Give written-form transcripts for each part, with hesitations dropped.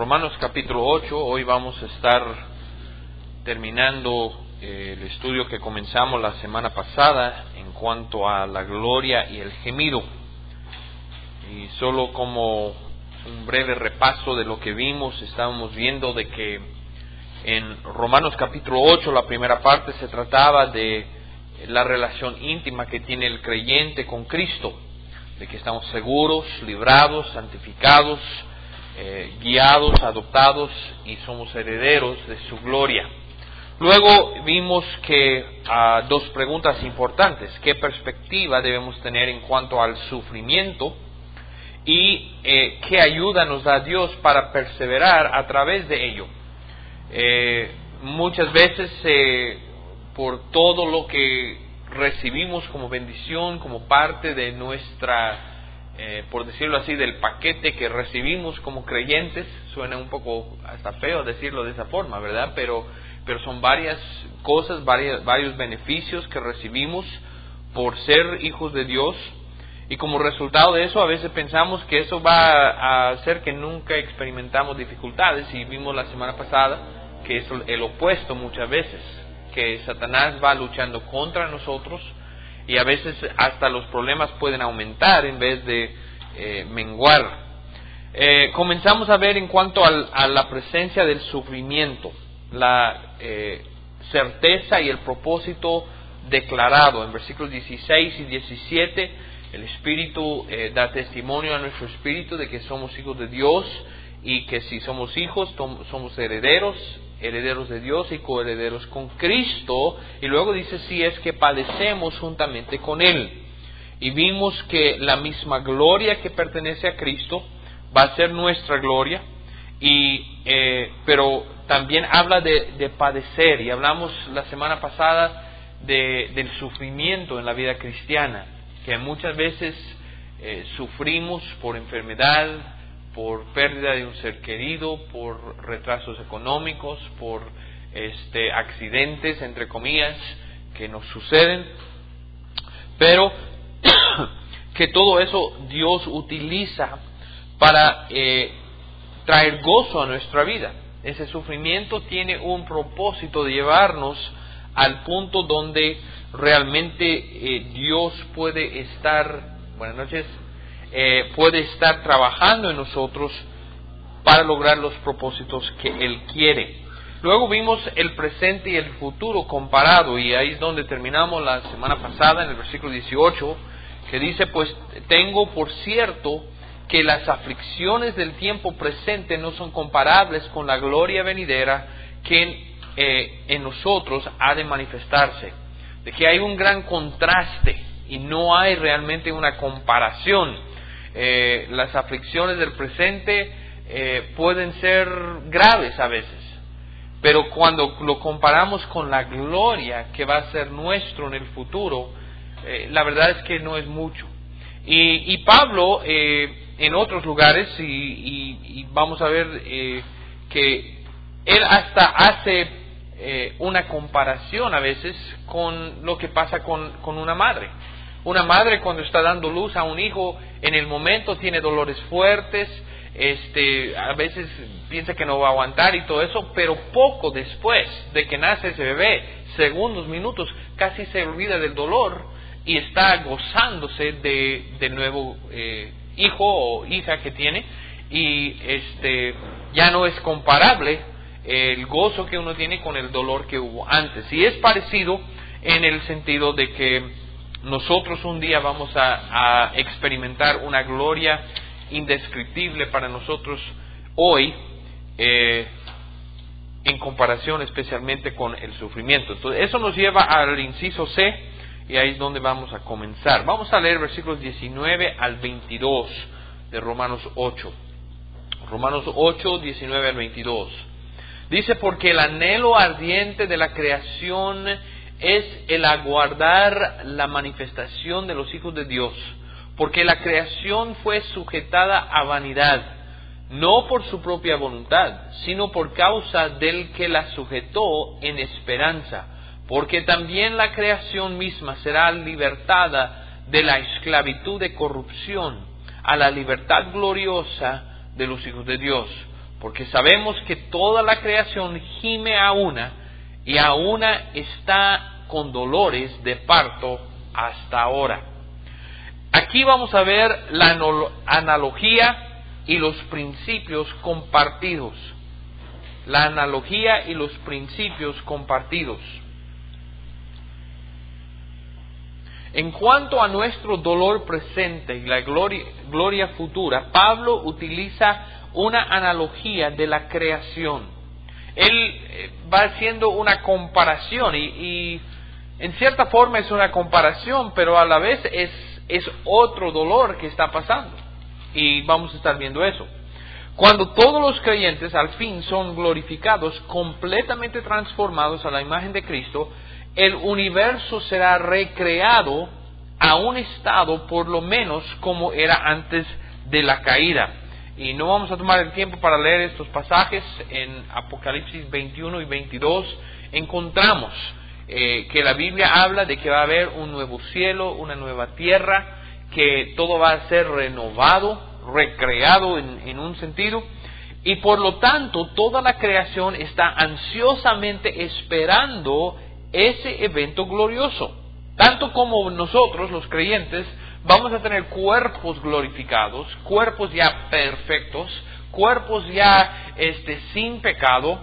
Romanos capítulo 8, hoy vamos a estar terminando el estudio que comenzamos la semana pasada en cuanto a la gloria y el gemido. Y solo como un breve repaso de lo que vimos, estábamos viendo de que en Romanos capítulo 8, la primera parte, se trataba de la relación íntima que tiene el creyente con Cristo, de que estamos seguros, librados, santificados, guiados, adoptados y somos herederos de su gloria. Luego vimos que dos preguntas importantes: ¿qué perspectiva debemos tener en cuanto al sufrimiento? Y ¿qué ayuda nos da Dios para perseverar a través de ello? Muchas veces por todo lo que recibimos como bendición, como parte de nuestra, por decirlo así, del paquete que recibimos como creyentes, suena un poco hasta feo decirlo de esa forma, ¿verdad? Pero son varias cosas, varios beneficios que recibimos por ser hijos de Dios, y como resultado de eso a veces pensamos que eso va a hacer que nunca experimentamos dificultades, y vimos la semana pasada que es el opuesto muchas veces, que Satanás va luchando contra nosotros y a veces hasta los problemas pueden aumentar en vez de menguar. Comenzamos a ver en cuanto a la presencia del sufrimiento, la certeza y el propósito declarado. En versículos 16 y 17, el Espíritu da testimonio a nuestro espíritu de que somos hijos de Dios, y que si somos hijos, somos herederos de Dios y coherederos con Cristo. Y luego dice, si es que padecemos juntamente con Él. Y vimos que la misma gloria que pertenece a Cristo va a ser nuestra gloria, pero también habla de padecer, y hablamos la semana pasada del sufrimiento en la vida cristiana, que muchas veces sufrimos por enfermedad, por pérdida de un ser querido, por retrasos económicos, por accidentes, entre comillas, que nos suceden, pero que todo eso Dios utiliza para traer gozo a nuestra vida. Ese sufrimiento tiene un propósito de llevarnos al punto donde realmente Dios puede estar, buenas noches, puede estar trabajando en nosotros para lograr los propósitos que Él quiere. Luego vimos el presente y el futuro comparado, y ahí es donde terminamos la semana pasada, en el versículo 18, que dice, pues tengo por cierto que las aflicciones del tiempo presente no son comparables con la gloria venidera que en nosotros ha de manifestarse. De que hay un gran contraste y no hay realmente una comparación. Las aflicciones del presente pueden ser graves a veces, pero cuando lo comparamos con la gloria que va a ser nuestro en el futuro, la verdad es que no es mucho. Y Pablo en otros lugares, y vamos a ver que él hasta hace una comparación a veces con lo que pasa con una madre. Una madre, cuando está dando luz a un hijo, en el momento tiene dolores fuertes, a veces piensa que no va a aguantar y todo eso, pero poco después de que nace ese bebé, segundos, minutos, casi se olvida del dolor y está gozándose del nuevo hijo o hija que tiene, y ya no es comparable el gozo que uno tiene con el dolor que hubo antes. Y es parecido en el sentido de que nosotros un día vamos a experimentar una gloria indescriptible para nosotros hoy, en comparación especialmente con el sufrimiento. Entonces eso nos lleva al inciso C, y ahí es donde vamos a comenzar. Vamos a leer versículos 19 al 22 de Romanos 8. Romanos 8, 19 al 22. Dice, porque el anhelo ardiente de la creación es el aguardar la manifestación de los hijos de Dios, porque la creación fue sujetada a vanidad, no por su propia voluntad, sino por causa del que la sujetó en esperanza, porque también la creación misma será libertada de la esclavitud de corrupción a la libertad gloriosa de los hijos de Dios. porque sabemos que toda la creación gime a una, y a una está con dolores de parto hasta ahora. Aquí vamos a ver la analogía y los principios compartidos. La analogía y los principios compartidos. En cuanto a nuestro dolor presente y la gloria futura, Pablo utiliza una analogía de la creación. Él va haciendo una comparación y en cierta forma es una comparación, pero a la vez es otro dolor que está pasando. Y vamos a estar viendo eso. Cuando todos los creyentes al fin son glorificados, completamente transformados a la imagen de Cristo, el universo será recreado a un estado por lo menos como era antes de la caída. Y no vamos a tomar el tiempo para leer estos pasajes. En Apocalipsis 21 y 22 encontramos que la Biblia habla de que va a haber un nuevo cielo, una nueva tierra, que todo va a ser renovado, recreado en un sentido, y por lo tanto toda la creación está ansiosamente esperando ese evento glorioso. Tanto como nosotros, los creyentes, vamos a tener cuerpos glorificados, cuerpos ya perfectos, cuerpos ya sin pecado.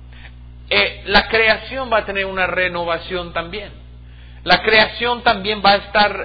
La creación va a tener una renovación también. La creación también va a estar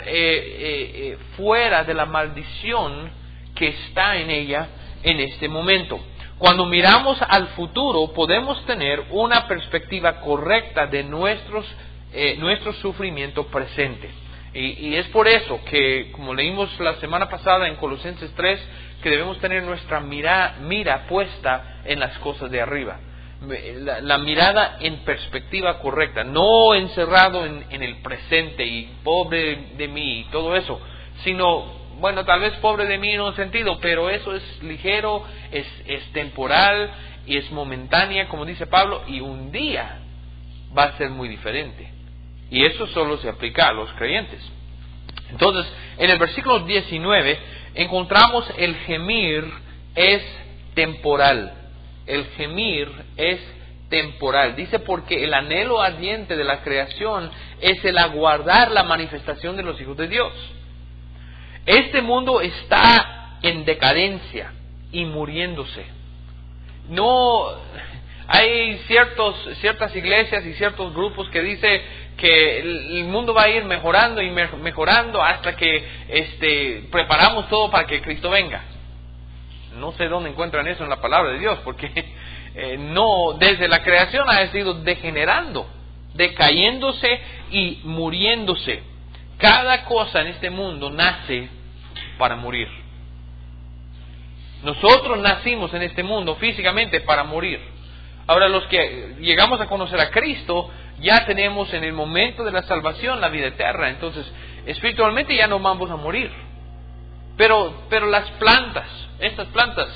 fuera de la maldición que está en ella en este momento. Cuando miramos al futuro, podemos tener una perspectiva correcta de nuestro sufrimiento presente. Y es por eso que, como leímos la semana pasada en Colosenses 3, que debemos tener nuestra mira puesta en las cosas de arriba. La mirada en perspectiva correcta, no encerrado en el presente y pobre de mí y todo eso, sino, bueno, tal vez pobre de mí en un sentido, pero eso es ligero, es temporal y es momentánea, como dice Pablo, y un día va a ser muy diferente. Y eso solo se aplica a los creyentes. Entonces, en el versículo 19 encontramos el gemir es temporal. El gemir es temporal. Dice, porque el anhelo ardiente de la creación es el aguardar la manifestación de los hijos de Dios. Este mundo está en decadencia y muriéndose. No hay ciertas iglesias y ciertos grupos que dicen que el mundo va a ir mejorando y mejorando hasta que preparamos todo para que Cristo venga. No sé dónde encuentran eso en la palabra de Dios, porque no, desde la creación ha sido degenerando, decayéndose y muriéndose. Cada cosa en este mundo nace para morir. Nosotros nacimos en este mundo físicamente para morir. Ahora, los que llegamos a conocer a Cristo, ya tenemos en el momento de la salvación la vida eterna. Entonces, espiritualmente ya no vamos a morir. Pero las plantas, estas plantas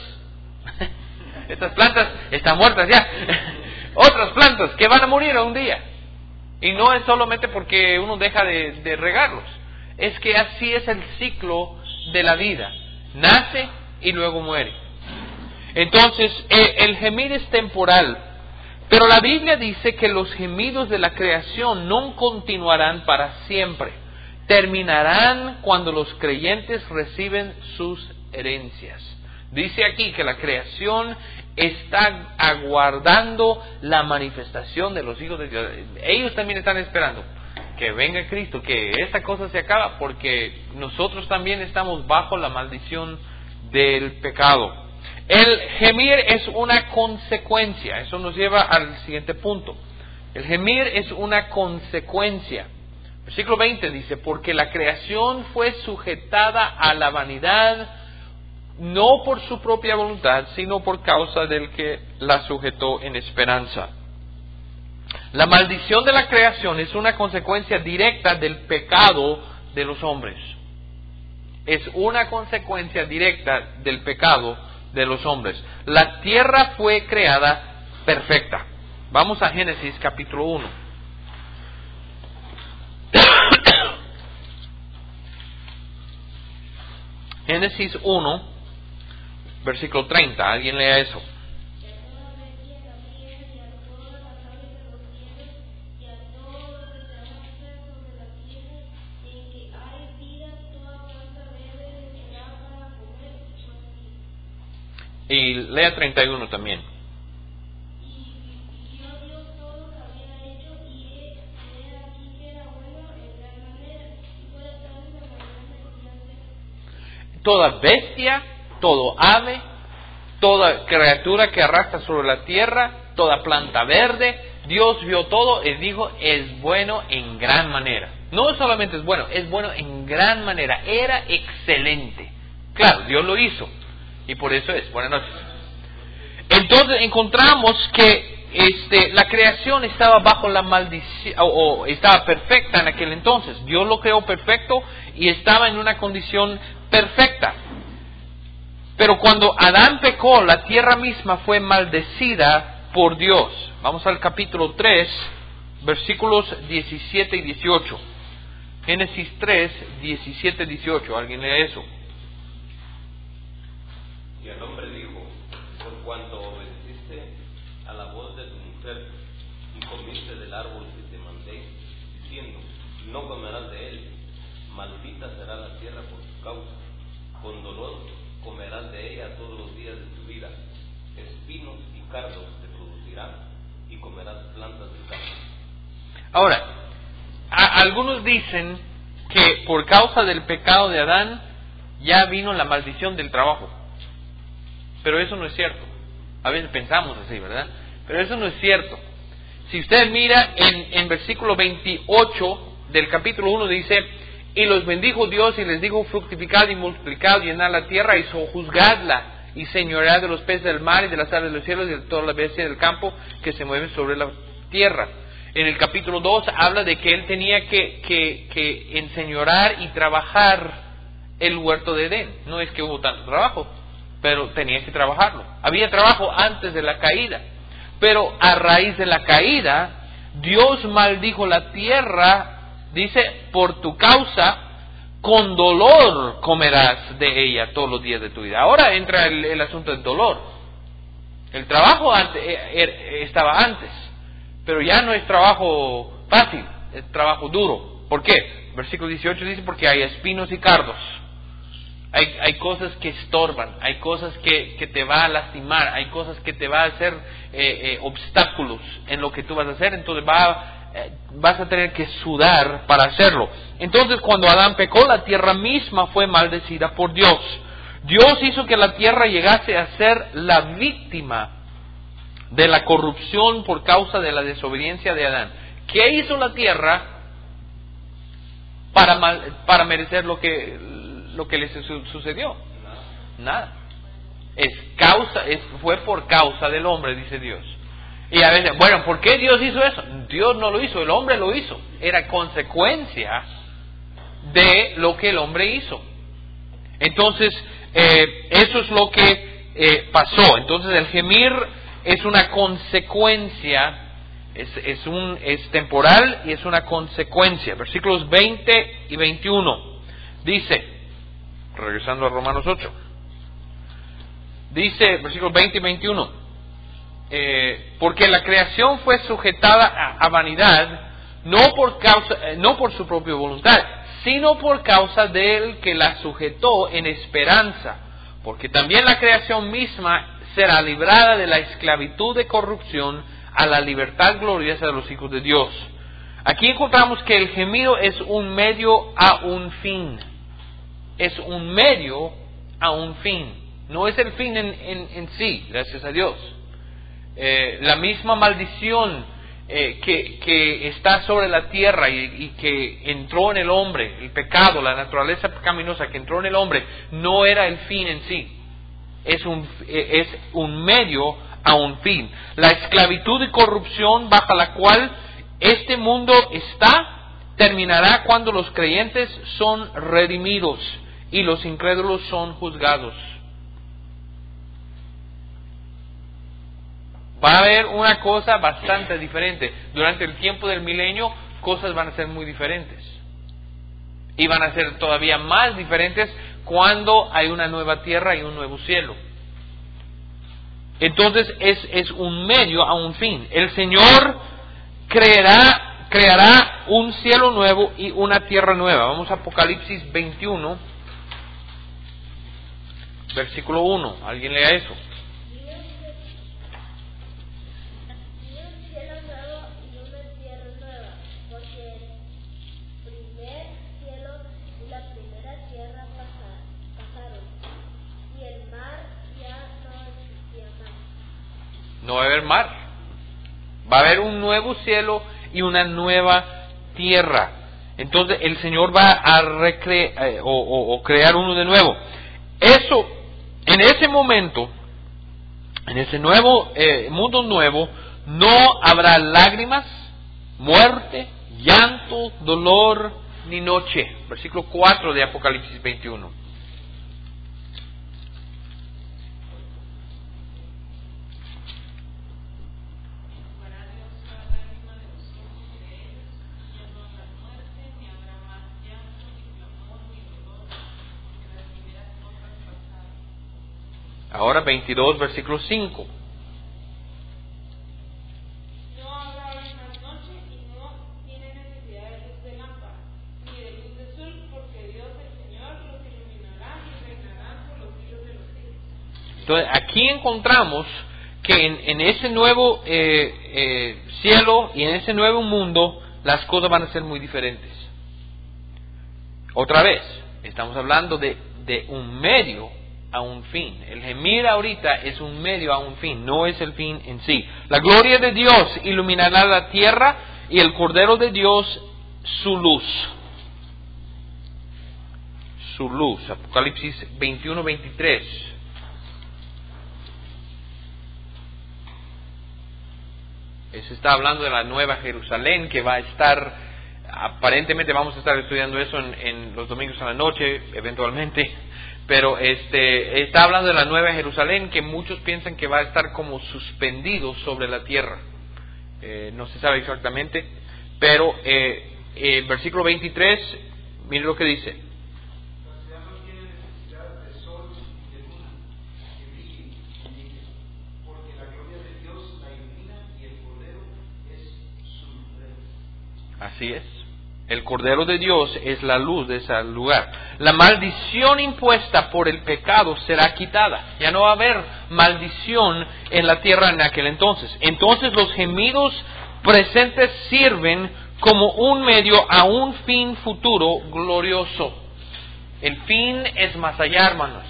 están muertas ya. Otras plantas que van a morir un día. Y no es solamente porque uno deja de regarlos. Es que así es el ciclo de la vida. Nace y luego muere. Entonces, el gemir es temporal. Pero la Biblia dice que los gemidos de la creación no continuarán para siempre. Terminarán cuando los creyentes reciben sus herencias. Dice aquí que la creación está aguardando la manifestación de los hijos de Dios. Ellos también están esperando que venga Cristo, que esta cosa se acaba, porque nosotros también estamos bajo la maldición del pecado. El gemir es una consecuencia. Eso nos lleva al siguiente punto. El gemir es una consecuencia. Versículo 20 dice, porque la creación fue sujetada a la vanidad, no por su propia voluntad, sino por causa del que la sujetó en esperanza. La maldición de la creación es una consecuencia directa del pecado de los hombres. Es una consecuencia directa del pecado de los hombres. La tierra fue creada perfecta. Vamos a Génesis capítulo 1. Génesis 1, versículo 30. Alguien lea eso. Y lea 31 también. Toda bestia, todo ave, toda criatura que arrastra sobre la tierra, toda planta verde, Dios vio todo y dijo, es bueno en gran manera. No solamente es bueno en gran manera, era excelente. Claro, Dios lo hizo y por eso es. Buenas noches. Entonces encontramos que la creación estaba bajo la maldición, o estaba perfecta en aquel entonces. Dios lo creó perfecto y estaba en una condición perfecta. Pero cuando Adán pecó, la tierra misma fue maldecida por Dios. Vamos al capítulo 3, versículos 17 y 18. Génesis 3, 17 y 18. ¿Alguien lee eso? Y el hombre dijo, por cuanto obedeciste a la voz de tu mujer y comiste del árbol que te mandé, diciendo, no comerás de él, maldita será la tierra por tu causa, con dolor comerás de ella todos los días de tu vida, espinos y cardos te producirán y comerás plantas del campo. Ahora, algunos dicen que por causa del pecado de Adán ya vino la maldición del trabajo. Pero eso no es cierto. A veces pensamos así, ¿verdad? Pero eso no es cierto. Si usted mira en versículo 28 del capítulo 1 dice, y los bendijo Dios y les dijo, fructificad y multiplicad, llenad la tierra y sojuzgadla y señoread de los peces del mar y de las aves de los cielos y de toda la bestia del campo que se mueven sobre la tierra. En el capítulo 2 habla de que él tenía que enseñorar y trabajar el huerto de Edén. No es que hubo tanto trabajo, pero tenía que trabajarlo. Había trabajo antes de la caída, pero a raíz de la caída, Dios maldijo la tierra, dice, por tu causa, con dolor comerás de ella todos los días de tu vida. Ahora entra el asunto del dolor. El trabajo estaba antes, pero ya no es trabajo fácil, es trabajo duro. ¿Por qué? Versículo 18 dice, porque hay espinos y cardos. Hay cosas que estorban, hay cosas que te va a lastimar, hay cosas que te va a hacer obstáculos en lo que tú vas a hacer, entonces vas a tener que sudar para hacerlo. Entonces cuando Adán pecó, la tierra misma fue maldecida por Dios. Dios hizo que la tierra llegase a ser la víctima de la corrupción por causa de la desobediencia de Adán. ¿Qué hizo la tierra para merecer lo que le sucedió? Nada. Fue por causa del hombre, dice Dios. Y a veces, bueno, ¿por qué Dios hizo eso? Dios no lo hizo, el hombre lo hizo. Era consecuencia de lo que el hombre hizo. Entonces, eso es lo que pasó. Entonces, el gemir es una consecuencia, es temporal y es una consecuencia. Versículos 20 y 21 dice, regresando a Romanos 8, dice, versículos 20 y 21, porque la creación fue sujetada a vanidad, no por su propia voluntad, sino por causa del que la sujetó en esperanza, porque también la creación misma será librada de la esclavitud de corrupción a la libertad gloriosa de los hijos de Dios. Aquí encontramos que el gemido es un medio a un fin. Es un medio a un fin. No es el fin en sí, gracias a Dios. La misma maldición que está sobre la tierra y que entró en el hombre, el pecado, la naturaleza pecaminosa que entró en el hombre, no era el fin en sí. Es un medio a un fin. La esclavitud y corrupción bajo la cual este mundo está terminará cuando los creyentes son redimidos y los incrédulos son juzgados. Va a haber una cosa bastante diferente. Durante el tiempo del milenio, cosas van a ser muy diferentes. Y van a ser todavía más diferentes cuando hay una nueva tierra y un nuevo cielo. Entonces es un medio a un fin. El Señor creará un cielo nuevo y una tierra nueva. Vamos a Apocalipsis 21, versículo 1. ¿Alguien lea eso? no va a haber mar. Va a haber un nuevo cielo y una nueva tierra. Entonces el Señor va a crear uno de nuevo. Eso, en ese momento, en ese nuevo mundo nuevo, no habrá lágrimas, muerte, llanto, dolor, ni noche. Versículo 4 de Apocalipsis 21. Ahora 22, versículo 5. No habrá más noche y no tiene necesidad de luz de lámpara, ni de luz de sol, porque Dios el Señor los iluminará y reinarán por los siglos de los siglos. Entonces aquí encontramos que en ese nuevo cielo y en ese nuevo mundo las cosas van a ser muy diferentes. Otra vez, estamos hablando de un medio a un fin. El gemir ahorita es un medio a un fin, no es el fin en sí. La gloria de Dios iluminará la tierra y el Cordero de Dios su luz. Su luz. Apocalipsis 21, 23. Se está hablando de la nueva Jerusalén que va a estar, aparentemente vamos a estar estudiando eso en los domingos a la noche, eventualmente. Pero está hablando de la nueva Jerusalén que muchos piensan que va a estar como suspendido sobre la tierra. No se sabe exactamente, pero el versículo 23, mire lo que dice. La ciudad no tiene necesidad de sol y de luna que brillen y brille, porque la gloria de Dios la ilumina y el Cordero es su luz. Así es. El Cordero de Dios es la luz de ese lugar. La maldición impuesta por el pecado será quitada. Ya no va a haber maldición en la tierra en aquel entonces. Entonces los gemidos presentes sirven como un medio a un fin futuro glorioso. El fin es más allá, hermanos.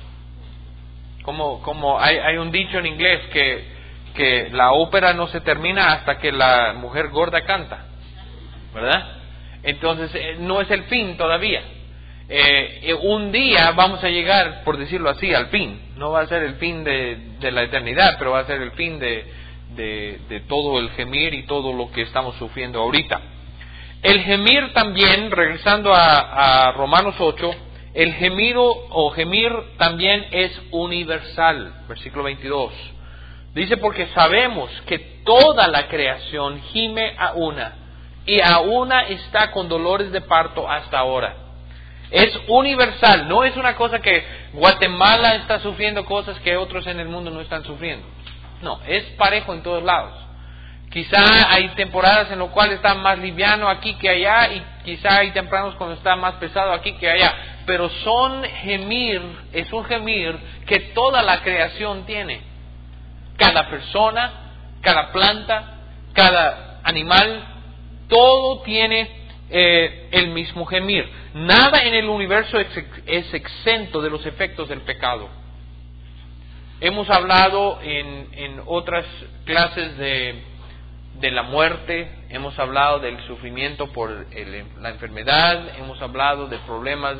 Como hay un dicho en inglés que la ópera no se termina hasta que la mujer gorda canta, ¿verdad? Entonces no es el fin todavía. Un día vamos a llegar, por decirlo así, al fin. No va a ser el fin de la eternidad, pero va a ser el fin de todo el gemir y todo lo que estamos sufriendo ahorita. El gemir también, regresando a Romanos 8, el gemido o gemir también es universal. Versículo 22. Dice, porque sabemos que toda la creación gime a una, y a una está con dolores de parto hasta ahora. Es universal, no es una cosa que Guatemala está sufriendo cosas que otros en el mundo no están sufriendo. No, es parejo en todos lados. Quizá hay temporadas en las cuales está más liviano aquí que allá, y quizá hay tempranos cuando está más pesado aquí que allá. Pero es un gemir que toda la creación tiene. Cada persona, cada planta, cada animal, todo tiene el mismo gemir. Nada en el universo es exento de los efectos del pecado. Hemos hablado en otras clases de la muerte, hemos hablado del sufrimiento por la enfermedad, hemos hablado de problemas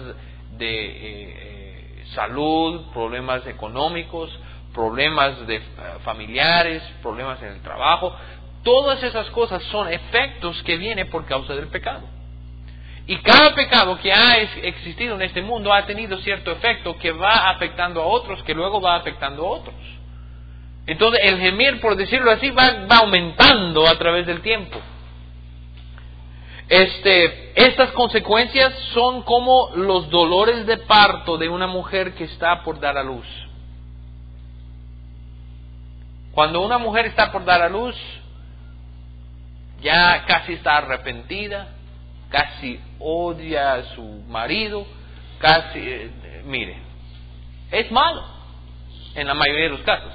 de salud, problemas económicos, problemas familiares, problemas en el trabajo. Todas esas cosas son efectos que vienen por causa del pecado. Y cada pecado que ha existido en este mundo ha tenido cierto efecto que va afectando a otros, que luego va afectando a otros. Entonces el gemir, por decirlo así, va aumentando a través del tiempo. Estas consecuencias son como los dolores de parto de una mujer que está por dar a luz. Cuando una mujer está por dar a luz, ya casi está arrepentida, casi odia a su marido, casi, mire, es malo en la mayoría de los casos.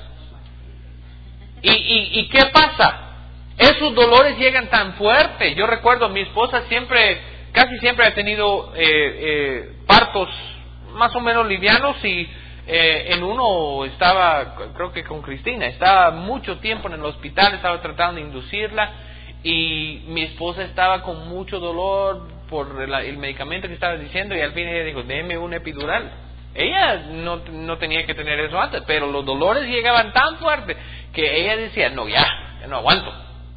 ¿Y qué pasa? Esos dolores llegan tan fuerte. Yo recuerdo, mi esposa casi siempre ha tenido partos más o menos livianos, y En uno estaba, creo que con Cristina, estaba mucho tiempo en el hospital, estaba tratando de inducirla y mi esposa estaba con mucho dolor por el medicamento que estaba diciendo y al fin ella dijo, déme un epidural. Ella no tenía que tener eso antes, pero los dolores llegaban tan fuerte que ella decía, no, ya no aguanto.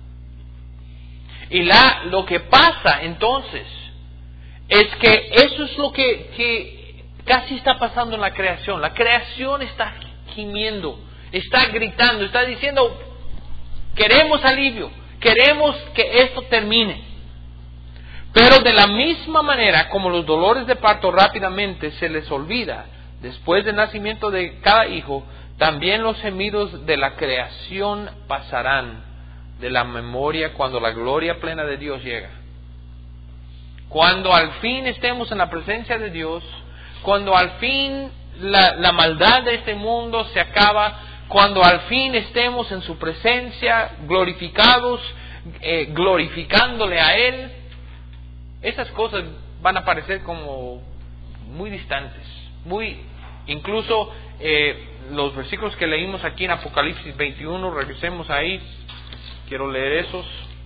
Y lo que pasa entonces es que eso es lo que casi está pasando en la creación. La creación está gimiendo, está gritando, está diciendo, queremos alivio, queremos que esto termine. Pero de la misma manera como los dolores de parto rápidamente se les olvida después del nacimiento de cada hijo, también los gemidos de la creación pasarán de la memoria cuando la gloria plena de Dios llega. Cuando al fin estemos en la presencia de Dios, cuando al fin la maldad de este mundo se acaba, cuando al fin estemos en su presencia, glorificados, glorificándole a Él, esas cosas van a parecer como muy distantes, incluso los versículos que leímos aquí en Apocalipsis 21, regresemos ahí, quiero leer esos.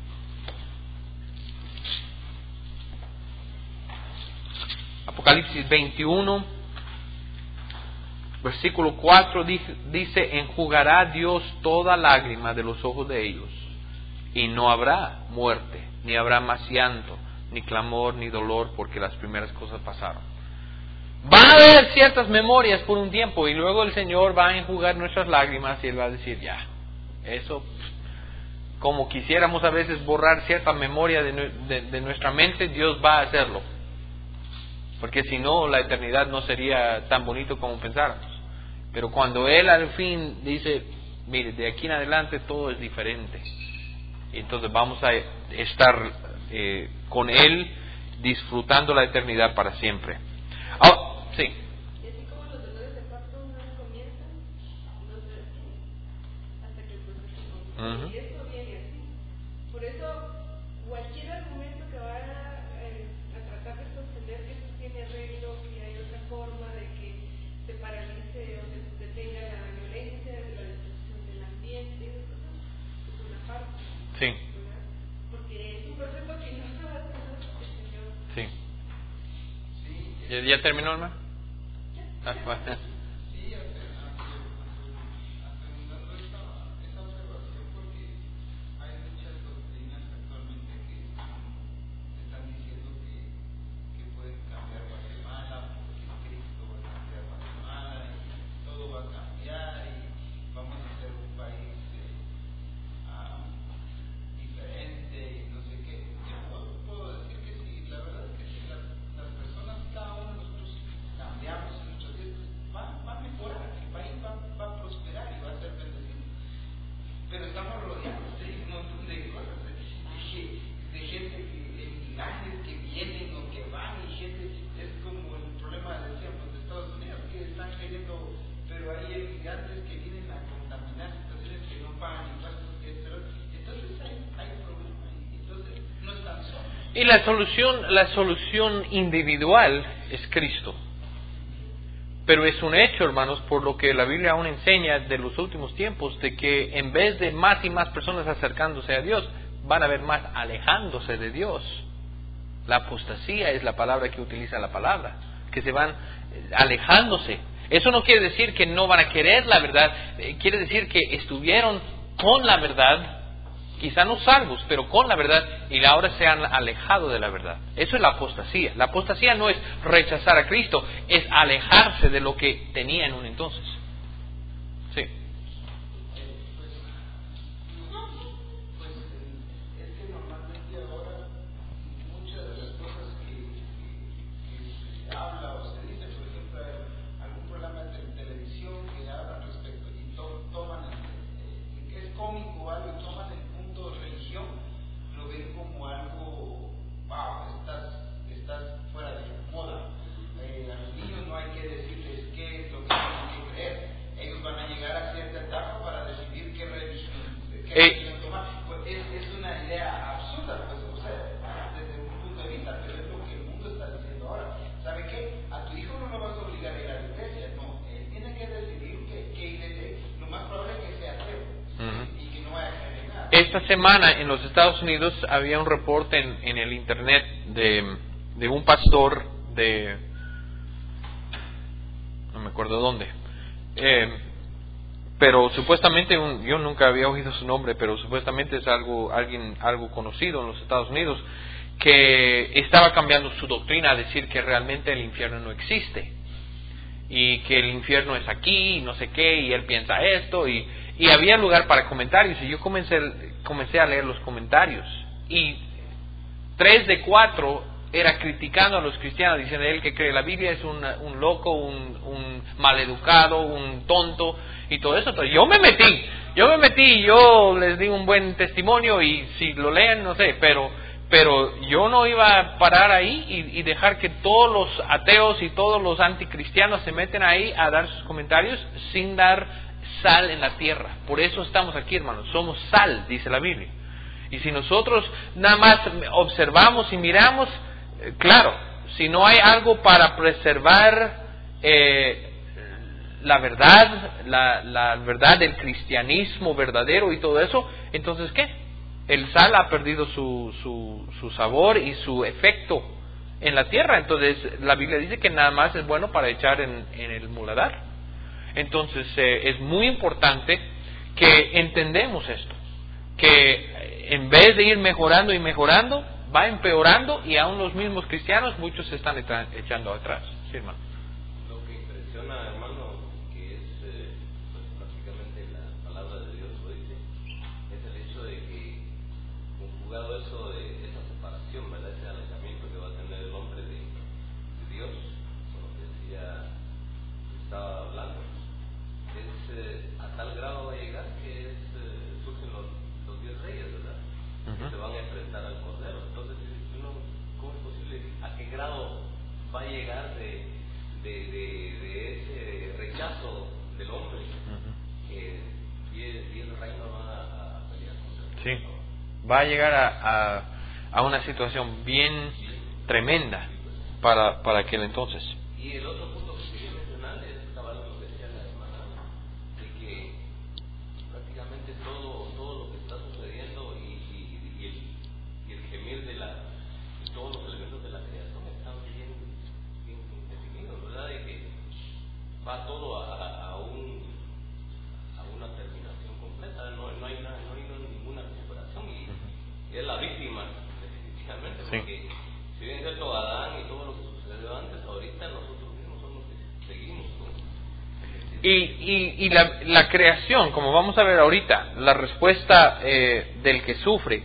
Apocalipsis 21, versículo 4 dice, enjugará Dios toda lágrima de los ojos de ellos, y no habrá muerte, ni habrá más llanto, ni clamor, ni dolor, porque las primeras cosas pasaron. Van a haber ciertas memorias por un tiempo, y luego el Señor va a enjugar nuestras lágrimas, y Él va a decir, ya, eso, como quisiéramos a veces borrar cierta memoria de nuestra mente, Dios va a hacerlo. Porque si no, la eternidad no sería tan bonito como pensáramos. Pero cuando Él al fin dice, mire, de aquí en adelante todo es diferente. Y entonces vamos a estar con Él disfrutando la eternidad para siempre. Sí. Y así como los dolores de parto no comienzan, no se detienen hasta que el proceso comienza. Y esto viene así. Por eso, cualquier argumento que vaya a tratar de sostener que esto tiene arreglo, que hay otra forma de que se paralice o se detenga la violencia, la destrucción del ambiente, es una parte. Sí. ¿Verdad? Porque es un proceso que no se va a hacer el Señor. Sí. ¿Ya terminó, hermano? Bueno. Sí, aterrizando esa observación, porque hay muchas doctrinas actualmente que están diciendo que pueden cambiar Guatemala, porque Cristo va a cambiar Guatemala y todo va a cambiar y vamos a ser un país diferente y no sé qué. Yo puedo decir que sí, la verdad es que sí, las personas, cada uno de nosotros cambiamos en nuestros días, va a mejorar, el país va a prosperar y va a ser bendecido. Pero estamos rodeados de un montón de cosas, de gente emigrantes que vienen o que van, y gente, es como el problema, decíamos, de Estados Unidos, que están queriendo, pero hay emigrantes que vienen a contaminar situaciones que no pagan impuestos, etc. Entonces hay problema, entonces no están solos. Y la solución individual es Cristo. Pero es un hecho, hermanos, por lo que la Biblia aún enseña de los últimos tiempos, de que en vez de más y más personas acercándose a Dios, van a haber más alejándose de Dios. La apostasía es la palabra que utiliza la palabra, que se van alejándose. Eso no quiere decir que no van a querer la verdad, quiere decir que estuvieron con la verdad, quizá no salvos, pero con la verdad, y ahora se han alejado de la verdad. Eso es la apostasía. La apostasía no es rechazar a Cristo, es alejarse de lo que tenía en un entonces. Sí. Pues es que normalmente ahora muchas de las cosas que se habla o se dice, por ejemplo, algún programa de televisión que habla al respecto y toman es cómico algo y toman el punto de religión, lo ven como algo, wow, estás fuera de moda. A los niños no hay que decirles qué es lo que tienen que creer, esta semana en los Estados Unidos había un reporte en el internet de un pastor de, no me acuerdo dónde, pero supuestamente yo nunca había oído su nombre, pero supuestamente es algo conocido en los Estados Unidos, que estaba cambiando su doctrina a decir que realmente el infierno no existe y que el infierno es aquí y no sé qué, y él piensa esto, y había lugar para comentarios, y yo comencé a leer los comentarios, y 3 de 4 era criticando a los cristianos, diciendo él que cree la Biblia es un loco, un maleducado, un tonto y todo eso. Entonces yo me metí y yo les di un buen testimonio, y si lo leen no sé, pero yo no iba a parar ahí y dejar que todos los ateos y todos los anticristianos se meten ahí a dar sus comentarios sin dar sal en la tierra. Por eso estamos aquí, hermanos, somos sal, dice la Biblia. Y si nosotros nada más observamos y miramos, claro, si no hay algo para preservar la verdad, la verdad del cristianismo verdadero y todo eso, entonces ¿qué? El sal ha perdido su sabor y su efecto en la tierra. Entonces la Biblia dice que nada más es bueno para echar en el muladar. Entonces es muy importante que entendemos esto, que en vez de ir mejorando y mejorando, va empeorando, y aún los mismos cristianos, muchos se están echando atrás. Sí, hermano. Lo que impresiona, hermano, que es pues, prácticamente la palabra de Dios lo dice, es el hecho de que, conjugado eso de esa separación, ¿verdad? Ese alejamiento que va a tener el hombre de Dios, como decía, estaba hablando, es a tal grado va a llegar que surgen los 10 reyes, ¿verdad? Que se van a enfrentar al Cordero. Entonces, ¿cómo es posible? ¿A qué grado va a llegar de ese rechazo del hombre que 10 reinos van a pelear contra él? Sí, va a llegar a una situación bien tremenda para aquel entonces. Y el otro punto que quería mencionar es lo que decía la hermana, de que prácticamente todo lo que está sucediendo y el gemir de todos los elementos de la creación están bien definidos, ¿verdad? De que va todo a una terminación completa, no hay ninguna recuperación, y es la víctima, definitivamente, sí. Porque si bien es cierto, Adán y todo lo que sucedió antes, ahorita nosotros mismos somos los que seguimos con y la creación, como vamos a ver ahorita, la respuesta del que sufre,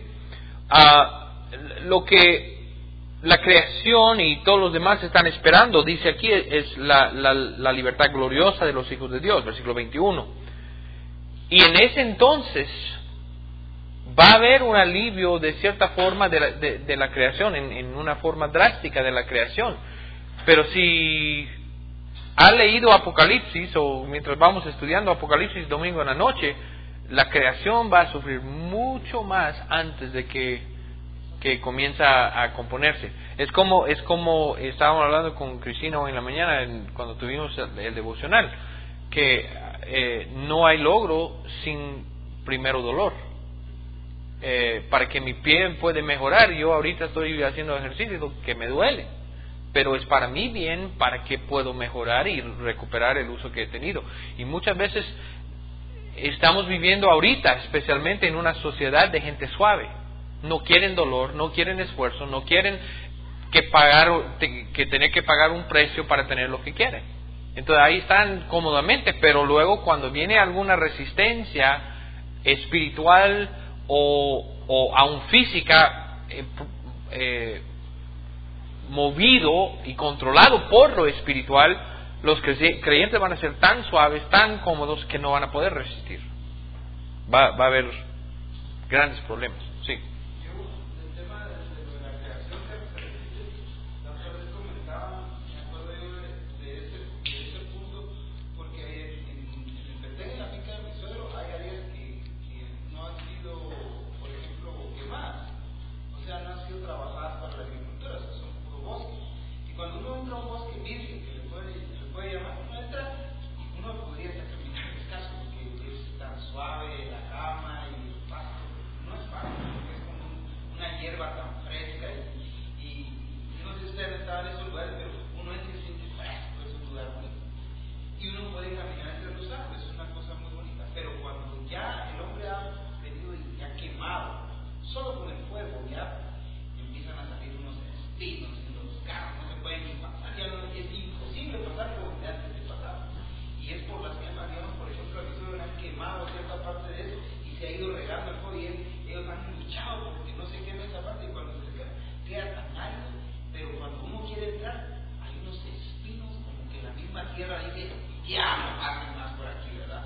lo que la creación y todos los demás están esperando, dice aquí, es la libertad gloriosa de los hijos de Dios, versículo 21. Y en ese entonces va a haber un alivio de cierta forma de la creación, en una forma drástica de la creación. Pero si ha leído Apocalipsis, o mientras vamos estudiando Apocalipsis domingo en la noche, la creación va a sufrir mucho más antes de que comienza a componerse. Es como estábamos hablando con Cristina hoy en la mañana cuando tuvimos el devocional, que no hay logro sin primero dolor. Para que mi pie pueda mejorar, yo ahorita estoy haciendo ejercicio que me duele, pero es para mi bien, para que puedo mejorar y recuperar el uso que he tenido. Y muchas veces estamos viviendo ahorita, especialmente en una sociedad de gente suave. No quieren dolor, no quieren esfuerzo, no quieren que tener que pagar un precio para tener lo que quieren. Entonces ahí están cómodamente, pero luego cuando viene alguna resistencia espiritual o aún física, movido y controlado por lo espiritual, los creyentes van a ser tan suaves, tan cómodos, que no van a poder resistir. Va a haber grandes problemas. Sí. fresca y no sé si ustedes estaban en esos lugares, pero uno entra y se siente fresco, es un lugar bonito. Y uno puede caminar entre los árboles, es una cosa muy bonita. Pero cuando ya el hombre ha venido y ya quemado, solo con el fuego ya empiezan a salir unos espinos en los carros, no se pueden ni pasar, ya no, es imposible pasar por donde antes se pasaba. Y es por las llamas, digamos, por ejemplo, aquí solo han quemado cierta parte de eso y se ha ido regando el fuego y ellos han luchado porque no se queme esa parte y cuando se queda tan árido, pero cuando uno quiere entrar, hay unos espinos como que la misma tierra dice, ya no pasen más por aquí, ¿verdad?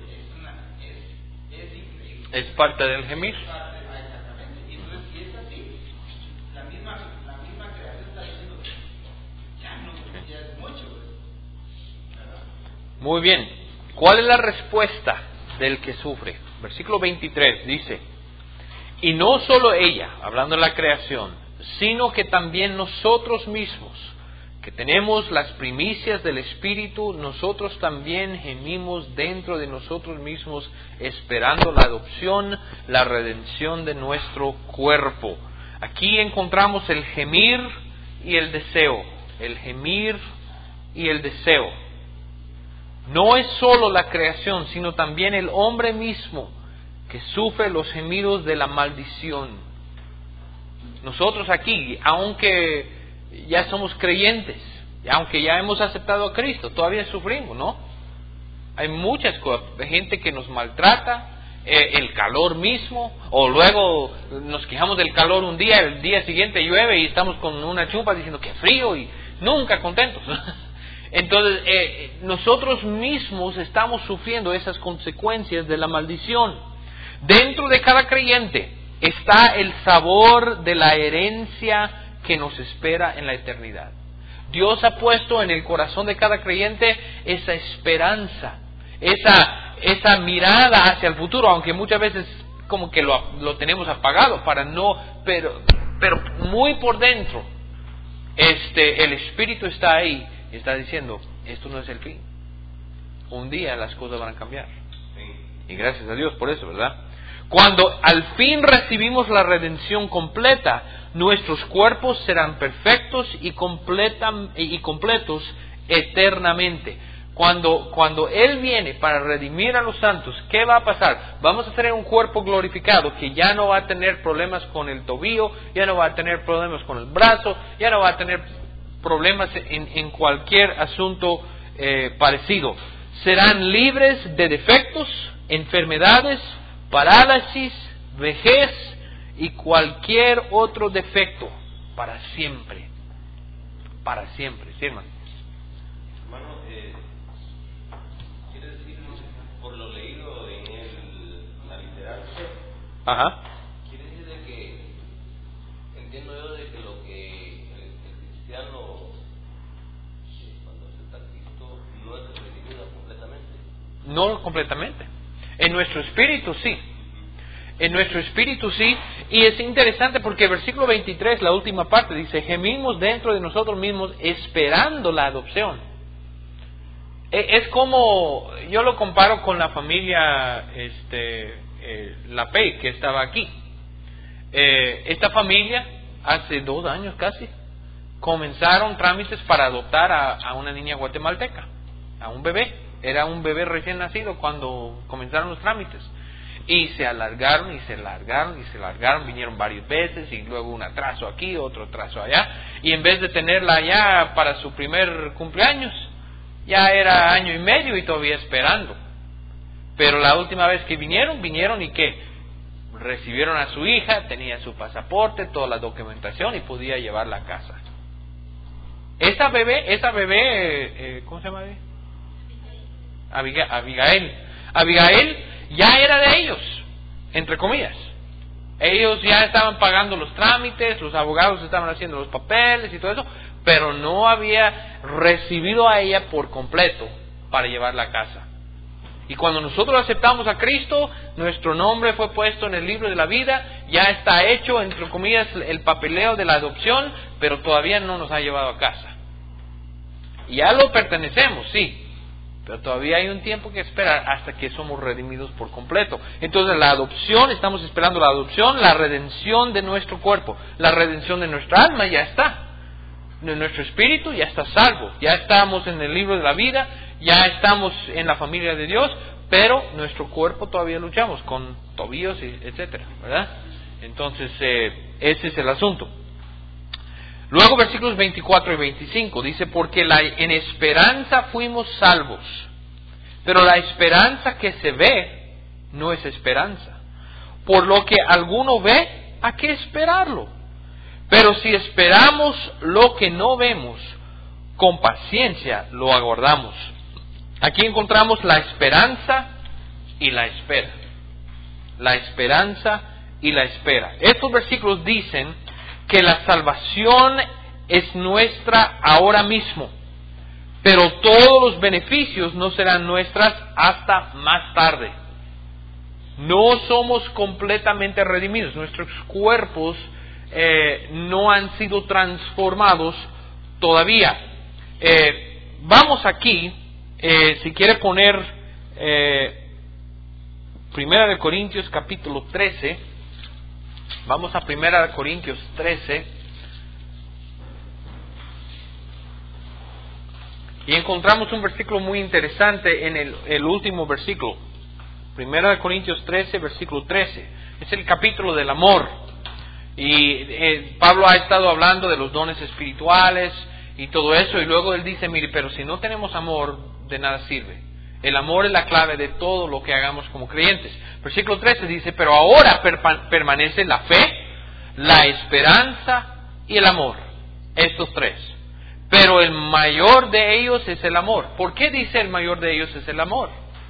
Es increíble. Es parte del gemir. Exactamente. Y entonces, si es así, la misma creación está diciendo, ya no, ya es mucho, ¿verdad? Muy bien. ¿Cuál es la respuesta del que sufre? Versículo 23 dice, y no solo ella, hablando de la creación, sino que también nosotros mismos, que tenemos las primicias del Espíritu, nosotros también gemimos dentro de nosotros mismos, esperando la adopción, la redención de nuestro cuerpo. Aquí encontramos el gemir y el deseo. El gemir y el deseo. No es solo la creación, sino también el hombre mismo que sufre los gemidos de la maldición. Nosotros aquí, aunque ya somos creyentes, aunque ya hemos aceptado a Cristo, todavía sufrimos, ¿no? Hay muchas cosas, gente que nos maltrata, el calor mismo, o luego nos quejamos del calor un día, el día siguiente llueve y estamos con una chupa diciendo que frío y nunca contentos. Entonces, nosotros mismos estamos sufriendo esas consecuencias de la maldición. Dentro de cada creyente está el sabor de la herencia que nos espera en la eternidad. Dios ha puesto en el corazón de cada creyente esa esperanza, esa mirada hacia el futuro, aunque muchas veces como que lo tenemos apagado para no, pero muy por dentro, el Espíritu está ahí y está diciendo, esto no es el fin. Un día las cosas van a cambiar. Y gracias a Dios por eso, ¿verdad? Cuando al fin recibimos la redención completa, nuestros cuerpos serán perfectos y completos eternamente. Cuando Él viene para redimir a los santos, ¿qué va a pasar? Vamos a tener un cuerpo glorificado que ya no va a tener problemas con el tobillo, ya no va a tener problemas con el brazo, ya no va a tener problemas en cualquier asunto parecido. Serán libres de defectos, enfermedades, parálisis, vejez y cualquier otro defecto para siempre. Para siempre, ¿sí, hermano? Hermano, quiere decir, por lo leído en la literatura, Ajá. quiere decir de que, entiendo yo de que lo que el cristiano, cuando acepta a Cristo, no es redimido completamente. No completamente. En nuestro espíritu sí. En nuestro espíritu sí. Y es interesante porque el versículo 23, la última parte, dice, gemimos dentro de nosotros mismos esperando la adopción. Es como, yo lo comparo con la familia Lapey que estaba aquí. Esta familia, hace 2 años casi, comenzaron trámites para adoptar a una niña guatemalteca, a un bebé. Era un bebé recién nacido cuando comenzaron los trámites. Y se alargaron y se alargaron y se alargaron. Vinieron varias veces y luego un atraso aquí, otro atraso allá. Y en vez de tenerla ya para su primer cumpleaños, ya era 1 año y medio y todavía esperando. Pero la última vez que vinieron y ¿qué? Recibieron a su hija, tenía su pasaporte, toda la documentación y podía llevarla a casa. Esa bebé, ¿cómo se llama? Abigail ya era de ellos, entre comillas. Ellos ya estaban pagando los trámites, los abogados estaban haciendo los papeles y todo eso, pero no había recibido a ella por completo para llevarla a casa. Y cuando nosotros aceptamos a Cristo, nuestro nombre fue puesto en el libro de la vida, ya está hecho, entre comillas, el papeleo de la adopción, pero todavía no nos ha llevado a casa. Y ya lo pertenecemos, sí, Pero todavía hay un tiempo que esperar hasta que somos redimidos por completo. Entonces la adopción, estamos esperando la adopción, la redención de nuestro cuerpo, la redención de nuestra alma ya está. De nuestro espíritu ya está salvo. Ya estamos en el libro de la vida, ya estamos en la familia de Dios, pero nuestro cuerpo todavía luchamos con tobillos, etcétera, ¿verdad? Entonces ese es el asunto. Luego versículos 24 y 25 dice, porque en esperanza fuimos salvos, pero la esperanza que se ve no es esperanza. Por lo que alguno ve, ¿a qué esperarlo? Pero si esperamos lo que no vemos, con paciencia lo aguardamos. Aquí encontramos la esperanza y la espera. La esperanza y la espera. Estos versículos dicen que la salvación es nuestra ahora mismo, pero todos los beneficios no serán nuestras hasta más tarde. No somos completamente redimidos, nuestros cuerpos no han sido transformados todavía. Vamos aquí, si quiere poner 1 de Corintios capítulo 13, vamos a 1 Corintios 13 y encontramos un versículo muy interesante en el último versículo. 1 Corintios 13, versículo 13. Es el capítulo del amor. Y Pablo ha estado hablando de los dones espirituales y todo eso, y luego él dice, mire, pero si no tenemos amor, de nada sirve. El amor es la clave de todo lo que hagamos como creyentes. Versículo 13 dice, pero ahora permanece la fe, la esperanza y el amor. Estos tres. Pero el mayor de ellos es el amor. ¿Por qué dice el mayor de ellos es el amor?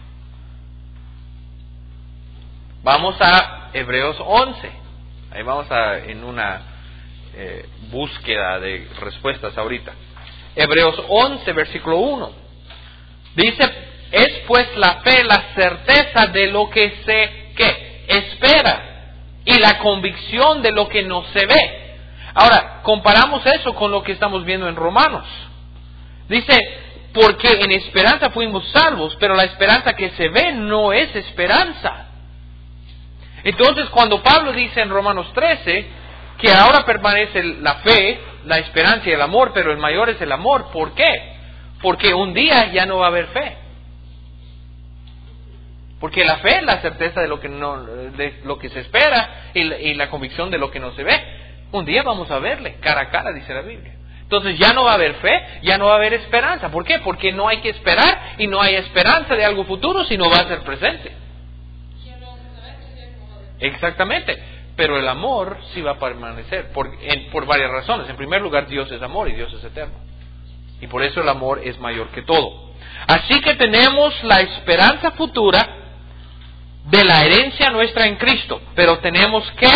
Vamos a Hebreos 11. Ahí vamos en una búsqueda de respuestas ahorita. Hebreos 11, versículo 1. Dice, es pues la fe la certeza de lo que se espera y la convicción de lo que no se ve. Ahora, comparamos eso con lo que estamos viendo en Romanos. Dice, porque en esperanza fuimos salvos, pero la esperanza que se ve no es esperanza. Entonces, cuando Pablo dice en Romanos 13 que ahora permanece la fe, la esperanza y el amor, pero el mayor es el amor, ¿por qué? Porque un día ya no va a haber fe. Porque la fe es la certeza de lo que se espera y la convicción de lo que no se ve. Un día vamos a verle cara a cara, dice la Biblia. Entonces ya no va a haber fe, ya no va a haber esperanza. ¿Por qué? Porque no hay que esperar y no hay esperanza de algo futuro, sino va a ser presente. Exactamente, pero el amor sí va a permanecer por varias razones. En primer lugar, Dios es amor y Dios es eterno, y por eso el amor es mayor que todo. Así que tenemos la esperanza futura de la herencia nuestra en Cristo, pero tenemos que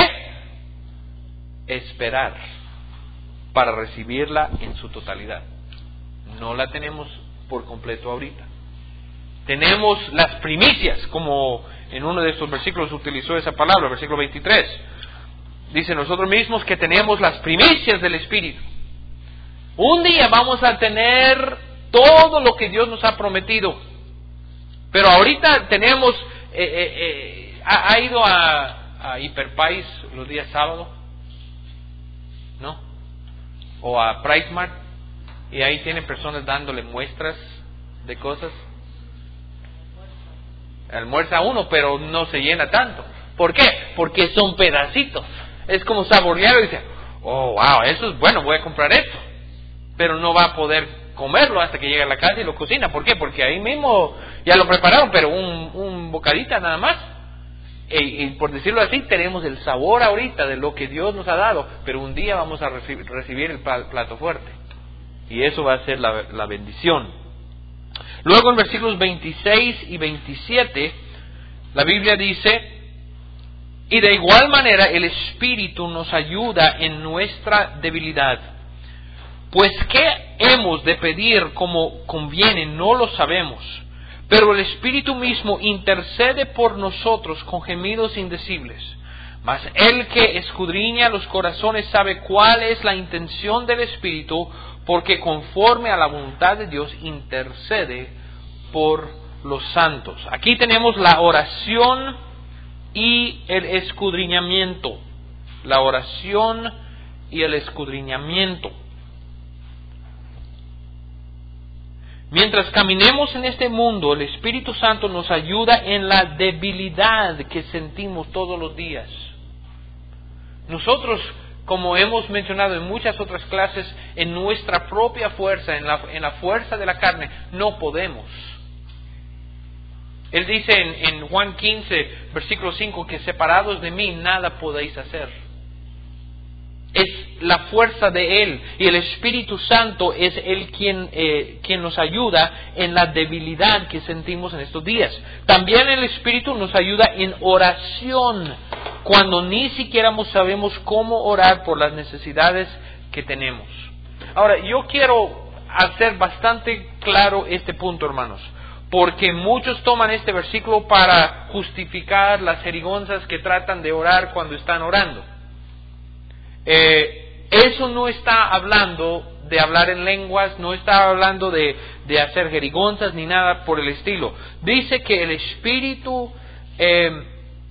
esperar para recibirla en su totalidad. No la tenemos por completo ahorita. Tenemos las primicias, como en uno de estos versículos utilizó esa palabra, versículo 23. Dice, nosotros mismos que tenemos las primicias del Espíritu. Un día vamos a tener todo lo que Dios nos ha prometido. Pero ahorita tenemos, ¿ha ido a Hiperpais los días sábados? ¿No? O a PriceMart, y ahí tienen personas dándole muestras de cosas. Almuerza uno, pero no se llena tanto. ¿Por qué? Porque son pedacitos. Es como saborear y dice, oh, wow, eso es bueno, voy a comprar esto. Pero no va a poder comerlo hasta que llegue a la casa y lo cocina. ¿Por qué? Porque ahí mismo ya lo prepararon, pero un bocadita nada más. Y por decirlo así, tenemos el sabor ahorita de lo que Dios nos ha dado, pero un día vamos a recibir el plato fuerte. Y eso va a ser la bendición. Luego en versículos 26 y 27, la Biblia dice, y de igual manera el Espíritu nos ayuda en nuestra debilidad. Pues qué hemos de pedir como conviene, no lo sabemos. Pero el Espíritu mismo intercede por nosotros con gemidos indecibles. Mas el que escudriña los corazones sabe cuál es la intención del Espíritu, porque conforme a la voluntad de Dios intercede por los santos. Aquí tenemos la oración y el escudriñamiento. La oración y el escudriñamiento. Mientras caminemos en este mundo, el Espíritu Santo nos ayuda en la debilidad que sentimos todos los días. Nosotros, como hemos mencionado en muchas otras clases, en nuestra propia fuerza, en la fuerza de la carne, no podemos. Él dice en Juan 15, versículo 5, que separados de mí nada podéis hacer. Es la fuerza de Él, y el Espíritu Santo es Él quien nos ayuda en la debilidad que sentimos en estos días. También el Espíritu nos ayuda en oración, cuando ni siquiera sabemos cómo orar por las necesidades que tenemos. Ahora, yo quiero hacer bastante claro este punto, hermanos, porque muchos toman este versículo para justificar las jerigonzas que tratan de orar cuando están orando. Eso no está hablando de hablar en lenguas, no está hablando de hacer jerigonzas ni nada por el estilo. Dice que el Espíritu de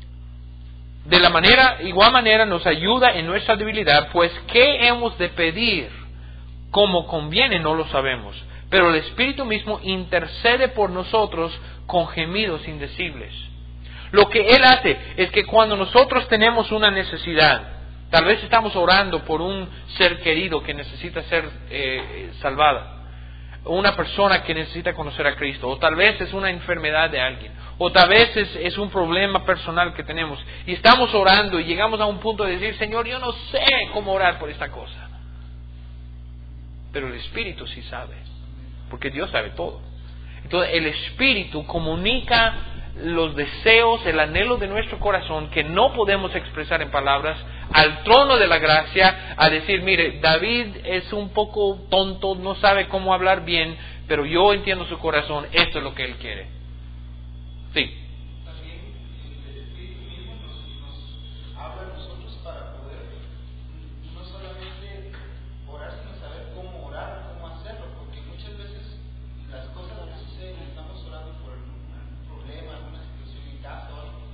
igual manera nos ayuda en nuestra debilidad, pues ¿qué hemos de pedir como conviene? No lo sabemos, pero el Espíritu mismo intercede por nosotros con gemidos indecibles. Lo que Él hace es que cuando nosotros tenemos una necesidad, tal vez estamos orando por un ser querido que necesita ser salvada, o una persona que necesita conocer a Cristo, o tal vez es una enfermedad de alguien, o tal vez es un problema personal que tenemos, y estamos orando y llegamos a un punto de decir, Señor, yo no sé cómo orar por esta cosa. Pero el Espíritu sí sabe, porque Dios sabe todo. Entonces el Espíritu comunica los deseos, el anhelo de nuestro corazón que no podemos expresar en palabras al trono de la gracia, a decir, mire, David es un poco tonto, no sabe cómo hablar bien, pero yo entiendo su corazón, esto es lo que él quiere. Sí. También el Espíritu mismo nos habla a nosotros para poder no solamente orar, sino saber cómo orar, cómo hacerlo, porque muchas veces las cosas que suceden, estamos orando por un problema, alguna situación en casa,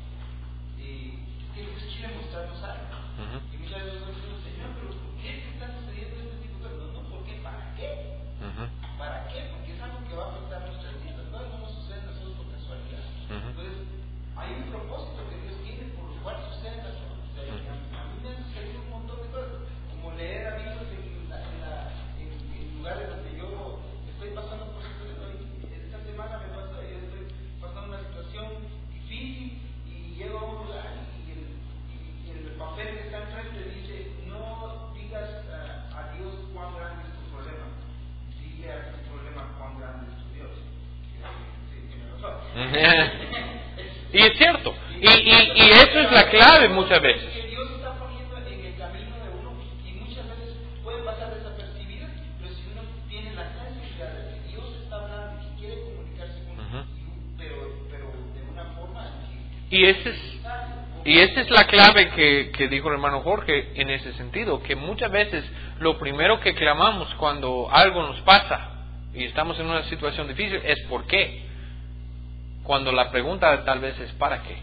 y que Dios quiere mostrarnos algo. Y muchas veces nosotros decimos, Señor, pero ¿por qué está sucediendo este tipo de cosas? No, ¿por qué? ¿Para qué? ¿Para qué? Porque es algo que va a afectar nuestras vidas, no nos sucede a nosotros por casualidad. Entonces, hay un propósito que Dios tiene por lo cual suceden las cosas. A mí me han sucedido un montón de cosas, como leer avisos en lugares donde yo estoy pasando por situaciones. Esta semana me pasó, yo estoy pasando una situación difícil y llego a un lugar y el papel que está enfrente dice, no digas a Dios cuán grande es tu problema, dile a tu problema cuán grande es tu Dios. Sí, tiene razón. Y es cierto, y eso es la clave muchas veces. Que Dios está poniendo en el camino de uno y muchas veces pueden pasar desapercibidas, pero si uno tiene la sensibilidad de que Dios está hablando y que quiere comunicarse con uno, pero de una forma que... Y esa es la clave que dijo el hermano Jorge en ese sentido, que muchas veces lo primero que clamamos cuando algo nos pasa y estamos en una situación difícil es ¿por qué? Cuando la pregunta tal vez es ¿para qué?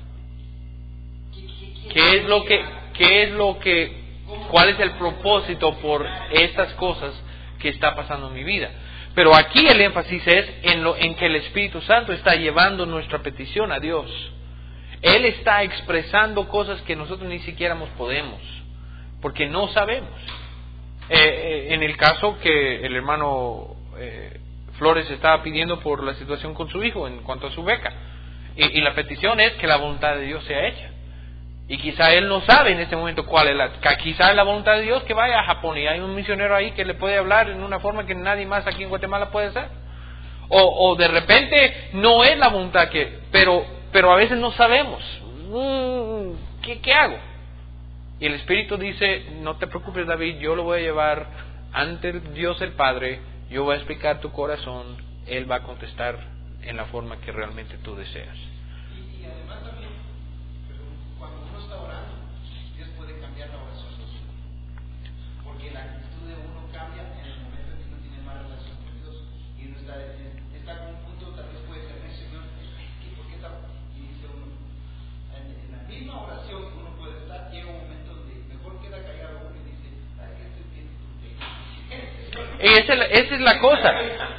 ¿Cuál es el propósito por estas cosas que está pasando en mi vida? Pero aquí el énfasis es en que el Espíritu Santo está llevando nuestra petición a Dios. Él está expresando cosas que nosotros ni siquiera podemos, porque no sabemos. En el caso que el hermano Flores estaba pidiendo por la situación con su hijo en cuanto a su beca, y la petición es que la voluntad de Dios sea hecha. Y quizá él no sabe en este momento cuál es quizá es la voluntad de Dios que vaya a Japón y hay un misionero ahí que le puede hablar en una forma que nadie más aquí en Guatemala puede hacer. O de repente no es la voluntad pero a veces no sabemos. ¿Qué hago? Y el Espíritu dice, no te preocupes David, yo lo voy a llevar ante Dios el Padre, yo voy a explicar tu corazón, Él va a contestar en la forma que realmente tú deseas. Y además también, cuando uno está orando, Dios puede cambiar la oración de uno, porque la actitud de uno cambia en el momento en que uno tiene mala relación con Dios y uno está con un punto, tal vez puede ser oración uno puede estar, llega un momento donde mejor queda callado uno y dice, ay, que Y esa es la cosa.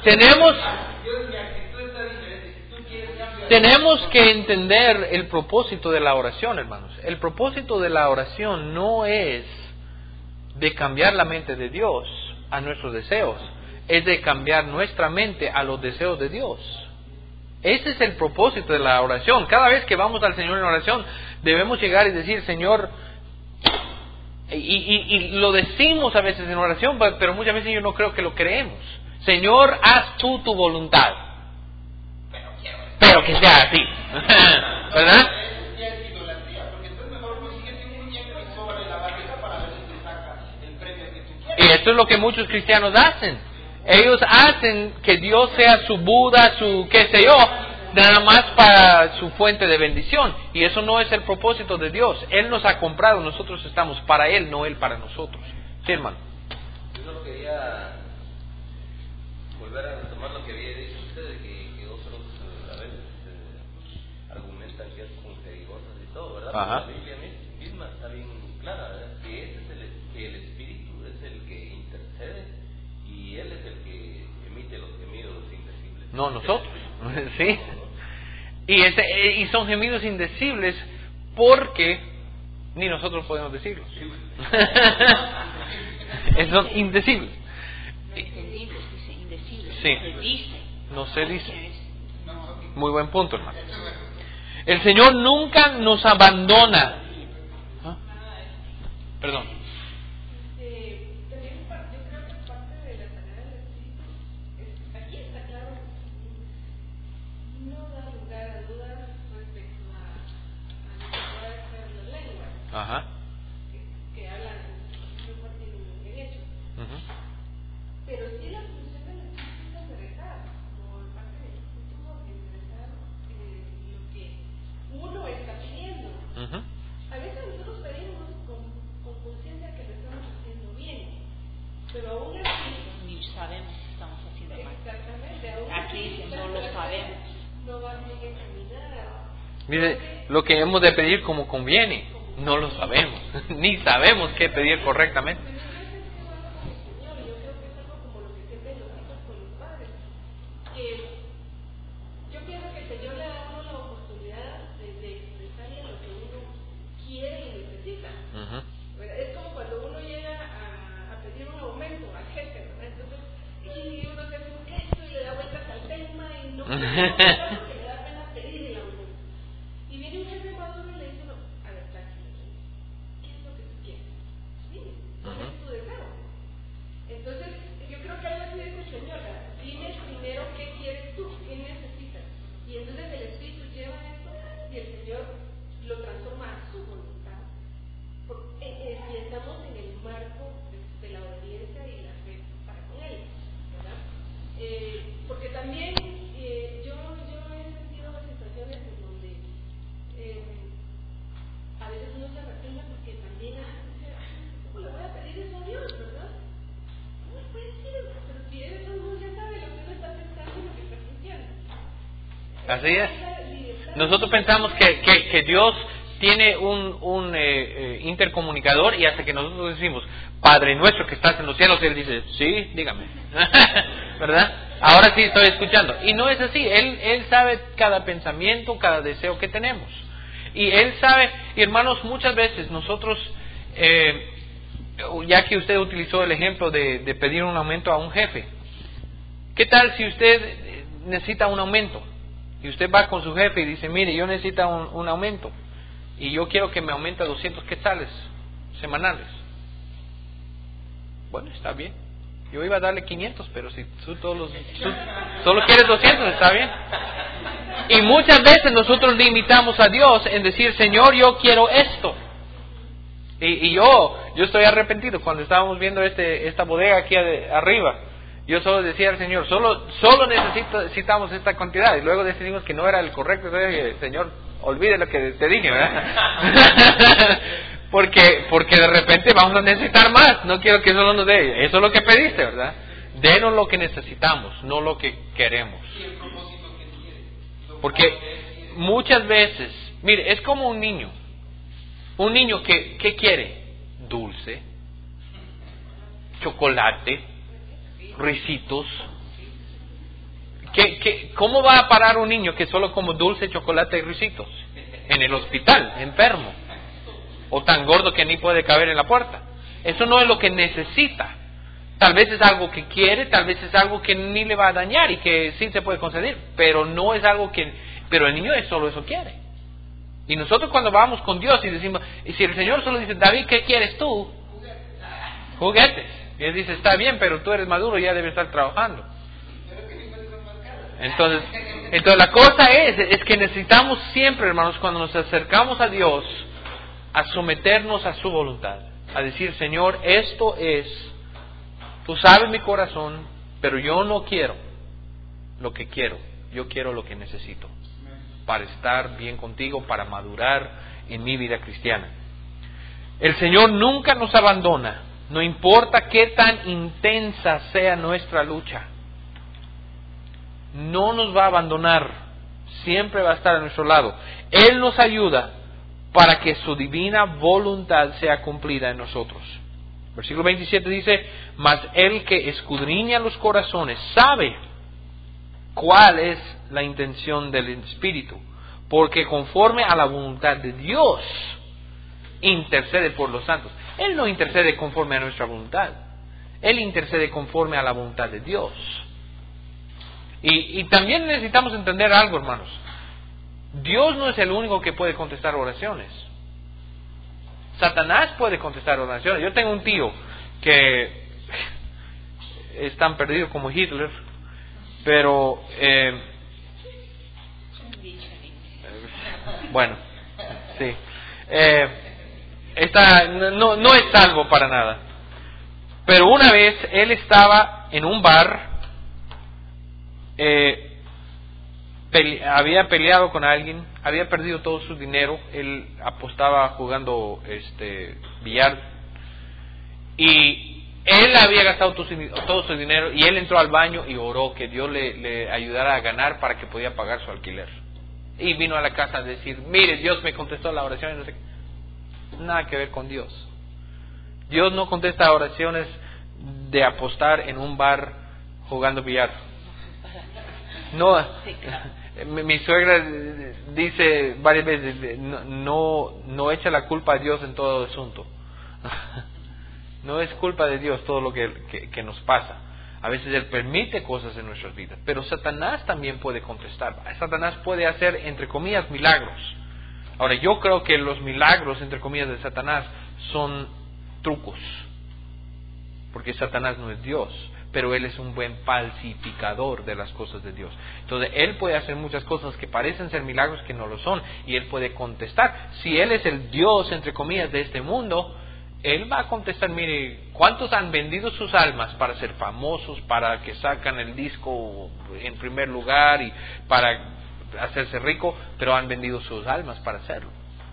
Tenemos que entender el propósito de la oración, hermanos. El propósito de la oración no es de cambiar la mente de Dios a nuestros deseos, es de cambiar nuestra mente a los deseos de Dios. Ese es el propósito de la oración. Cada vez que vamos al Señor en oración, debemos llegar y decir, Señor, y lo decimos a veces en oración, pero muchas veces yo no creo que lo creemos. Señor, haz tú tu voluntad. Pero que sea así. ¿Verdad? Y esto es lo que muchos cristianos hacen. Ellos hacen que Dios sea su Buda, su qué sé yo, nada más para su fuente de bendición. Y eso no es el propósito de Dios. Él nos ha comprado, nosotros estamos para Él, no Él para nosotros. Sí, hermano. Yo solo quería volver a retomar lo que había dicho usted, de que otros a veces argumentan que es con perigosas y todo, ¿verdad? Ajá. La Biblia misma está bien clara, ¿verdad? Que ese es el Espíritu, es el que intercede y Él es el que emite los gemidos indecibles. No, nosotros. Sí. Y son gemidos indecibles porque ni nosotros podemos decirlos. Son indecibles. Indecibles, dice, indecibles. Sí. Se dice. No se dice. Muy buen punto, hermano. El Señor nunca nos abandona. ¿Ah? Perdón. También yo creo que parte de la sanidad del espíritu, aquí está claro, no da lugar a dudas respecto a lo que puede ser la lengua, Ajá. que hablan muy fuerte en hechos. Uh-huh. Pero sí la función del espíritu es de rezar, por parte del espíritu es rezar lo que uno está pidiendo. Uh-huh. A veces nosotros pedimos con conciencia que lo estamos haciendo bien, pero aún así, Ni sabemos si estamos haciendo mal. exactamente, aún Aquí así, dice, no lo sabemos. no va bien encaminada. Mire, lo que hemos de pedir como conviene, no lo sabemos, ni sabemos qué pedir correctamente. Pero no es que va con el Señor, y yo creo que es algo como lo que siempre los hijos con los padres, que yo pienso que el Señor le da a uno la oportunidad de expresarle lo que uno quiere y necesita. Uh-huh. ¿Verdad? Es como cuando uno llega a pedir un aumento al jefe, ¿verdad? Entonces, y uno se hace un gesto y le da vueltas al tema y no porque le da pena pedir el aumento. Y viene un jefe maduro y le dice, no, a ver, tranquilo, ¿qué es lo que tú quieres? Dime, ¿cuál es tu deseo? Entonces, yo creo que algo así dice el Señor, dime primero qué quieres tú, qué necesitas. Y entonces el Espíritu lleva esto y el Señor lo transforma a su voluntad. Si estamos en el marco de la obediencia y la fe para con Él, ¿verdad? Porque también yo he sentido situaciones en donde a veces uno se arrepiente porque también dice, ¿cómo le voy a pedir eso a Dios, verdad? ¿Cómo le puede decir eso? Pero si Él ya sabe lo que uno está pensando y lo que está sintiendo. Así es. Nosotros pensamos que Dios tiene un intercomunicador y hasta que nosotros decimos, Padre nuestro que estás en los cielos, Él dice, sí, dígame. ¿Verdad? Ahora sí estoy escuchando. Y no es así. Él sabe cada pensamiento, cada deseo que tenemos. Y Él sabe, y hermanos, muchas veces nosotros, ya que usted utilizó el ejemplo de pedir un aumento a un jefe, ¿qué tal si usted necesita un aumento? Y usted va con su jefe y dice, mire, yo necesito un aumento. Y yo quiero que me aumente a 200 quetzales semanales. Bueno, está bien. Yo iba a darle 500, pero si tú solo quieres 200, está bien. Y muchas veces nosotros limitamos a Dios en decir, Señor, yo quiero esto. Y yo estoy arrepentido cuando estábamos viendo esta bodega aquí arriba. Yo solo decía al Señor, solo necesitamos esta cantidad. Y luego decidimos que no era el correcto. Entonces dije, Señor, olvide lo que te dije, ¿verdad? porque de repente vamos a necesitar más. No quiero que solo nos dé. Eso es lo que pediste, ¿verdad? Denos lo que necesitamos, no lo que queremos. Porque muchas veces, mire, es como un niño. Un niño ¿qué quiere? Dulce, chocolate, risitos. ¿Cómo va a parar un niño que solo come dulce, chocolate y risitos? En el hospital, enfermo. O tan gordo que ni puede caber en la puerta. Eso no es lo que necesita. Tal vez es algo que quiere, tal vez es algo que ni le va a dañar y que sí se puede conceder, pero no es algo que... Pero el niño solo eso quiere. Y nosotros cuando vamos con Dios y decimos, y si el Señor solo dice, David, ¿qué quieres tú? Juguetes. Y él dice, está bien, pero tú eres maduro y ya debes estar trabajando. Entonces la cosa es que necesitamos siempre, hermanos, cuando nos acercamos a Dios, a someternos a su voluntad, a decir, Señor, esto es, tú sabes mi corazón, pero yo no quiero lo que quiero, yo quiero lo que necesito para estar bien contigo, para madurar en mi vida cristiana. El Señor nunca nos abandona, no importa qué tan intensa sea nuestra lucha. No nos va a abandonar, siempre va a estar a nuestro lado. Él nos ayuda para que su divina voluntad sea cumplida en nosotros. Versículo 27 dice, mas el que escudriña los corazones sabe cuál es la intención del Espíritu, porque conforme a la voluntad de Dios intercede por los santos. Él no intercede conforme a nuestra voluntad, Él intercede conforme a la voluntad de Dios. Y también necesitamos entender algo, hermanos. Dios no es el único que puede contestar oraciones. Satanás puede contestar oraciones. Yo tengo un tío que es tan perdido como Hitler, pero bueno, sí, no es salvo para nada. Pero una vez él estaba en un bar. Había peleado con alguien, había perdido todo su dinero, él apostaba jugando billar y él había gastado todo su dinero y él entró al baño y oró que Dios le ayudara a ganar para que podía pagar su alquiler. Y vino a la casa a decir, mire, Dios me contestó la oración y no sé qué. Nada que ver con Dios. Dios no contesta oraciones de apostar en un bar jugando billar. No, mi suegra dice varias veces, no echa la culpa a Dios en todo asunto. No es culpa de Dios todo lo que nos pasa. A veces Él permite cosas en nuestras vidas, pero Satanás también puede contestar. Satanás puede hacer, entre comillas, milagros. Ahora, yo creo que los milagros, entre comillas, de Satanás son trucos, porque Satanás no es Dios, pero Él es un buen falsificador de las cosas de Dios. Entonces, Él puede hacer muchas cosas que parecen ser milagros que no lo son, y Él puede contestar. Si Él es el Dios, entre comillas, de este mundo, Él va a contestar, mire, ¿cuántos han vendido sus almas para ser famosos, para que sacan el disco en primer lugar y para hacerse rico, pero han vendido sus almas para hacerlo?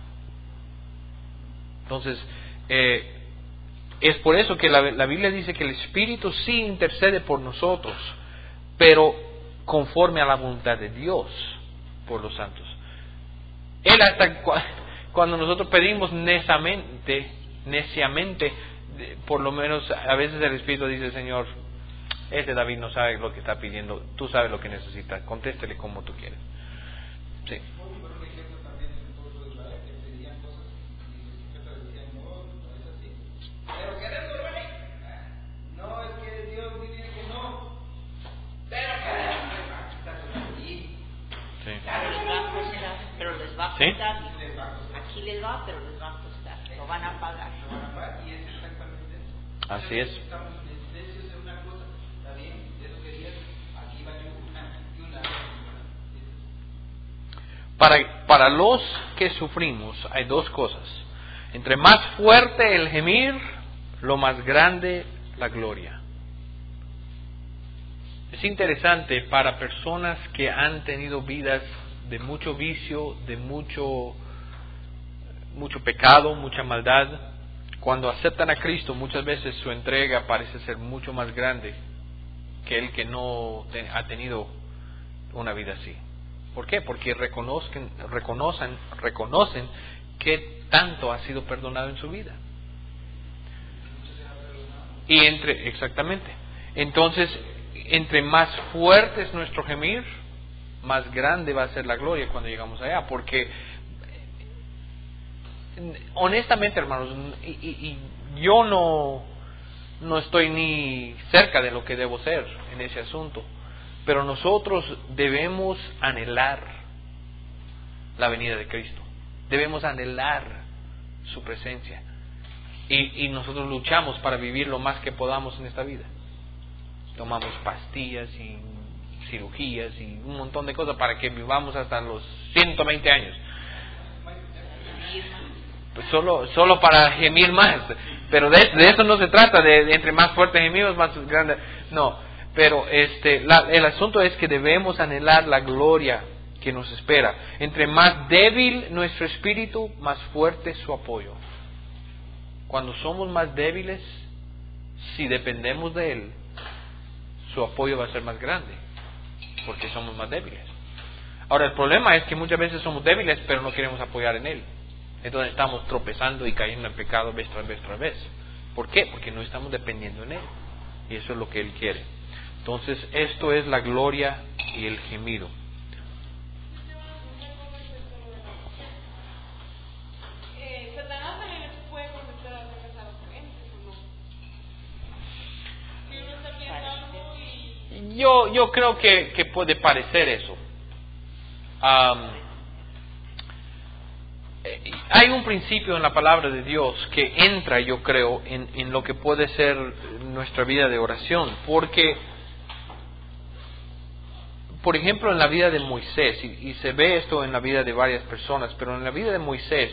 Entonces, es por eso que la Biblia dice que el Espíritu sí intercede por nosotros, pero conforme a la voluntad de Dios por los santos. Él hasta cuando nosotros pedimos neciamente, por lo menos a veces el Espíritu dice, Señor, David no sabe lo que está pidiendo, tú sabes lo que necesita, contéstele como tú quieres. Sí. Pero queremos, no, es que Dios dice que no. Pero queremos, sí. Pero les va a ¿Sí? costar. Aquí les va, pero les va a costar. Lo van a pagar. Y es exactamente eso. Así es. Estamos necios de una cosa, está bien, eso querías, aquí va una. Para los que sufrimos hay dos cosas. Entre más fuerte el gemir, lo más grande la gloria. Es interesante para personas que han tenido vidas de mucho vicio, de mucho pecado, mucha maldad. Cuando aceptan a Cristo, muchas veces su entrega parece ser mucho más grande que el que no ha tenido una vida así. ¿Por qué? Porque reconocen qué tanto ha sido perdonado en su vida. Y exactamente. Entonces, entre más fuerte es nuestro gemir, más grande va a ser la gloria cuando llegamos allá. Porque, honestamente, hermanos, y yo no estoy ni cerca de lo que debo ser en ese asunto, pero nosotros debemos anhelar la venida de Cristo. Debemos anhelar su presencia. Y nosotros luchamos para vivir lo más que podamos en esta vida. Tomamos pastillas y cirugías y un montón de cosas para que vivamos hasta los 120 años. Pues solo para gemir más. Pero de eso no se trata, de entre más fuerte gemimos, más grande. No, pero el asunto es que debemos anhelar la gloria que nos espera. Entre más débil nuestro espíritu, más fuerte su apoyo. Cuando somos más débiles, si dependemos de Él, su apoyo va a ser más grande, porque somos más débiles. Ahora, el problema es que muchas veces somos débiles, pero no queremos apoyar en Él. Entonces estamos tropezando y cayendo en pecado vez tras vez tras vez. ¿Por qué? Porque no estamos dependiendo en Él. Y eso es lo que Él quiere. Entonces, esto es la gloria y el gemido. Yo creo que puede parecer eso. Hay un principio en la palabra de Dios que entra, yo creo, en lo que puede ser nuestra vida de oración. Porque, por ejemplo, en la vida de Moisés, y se ve esto en la vida de varias personas, pero en la vida de Moisés,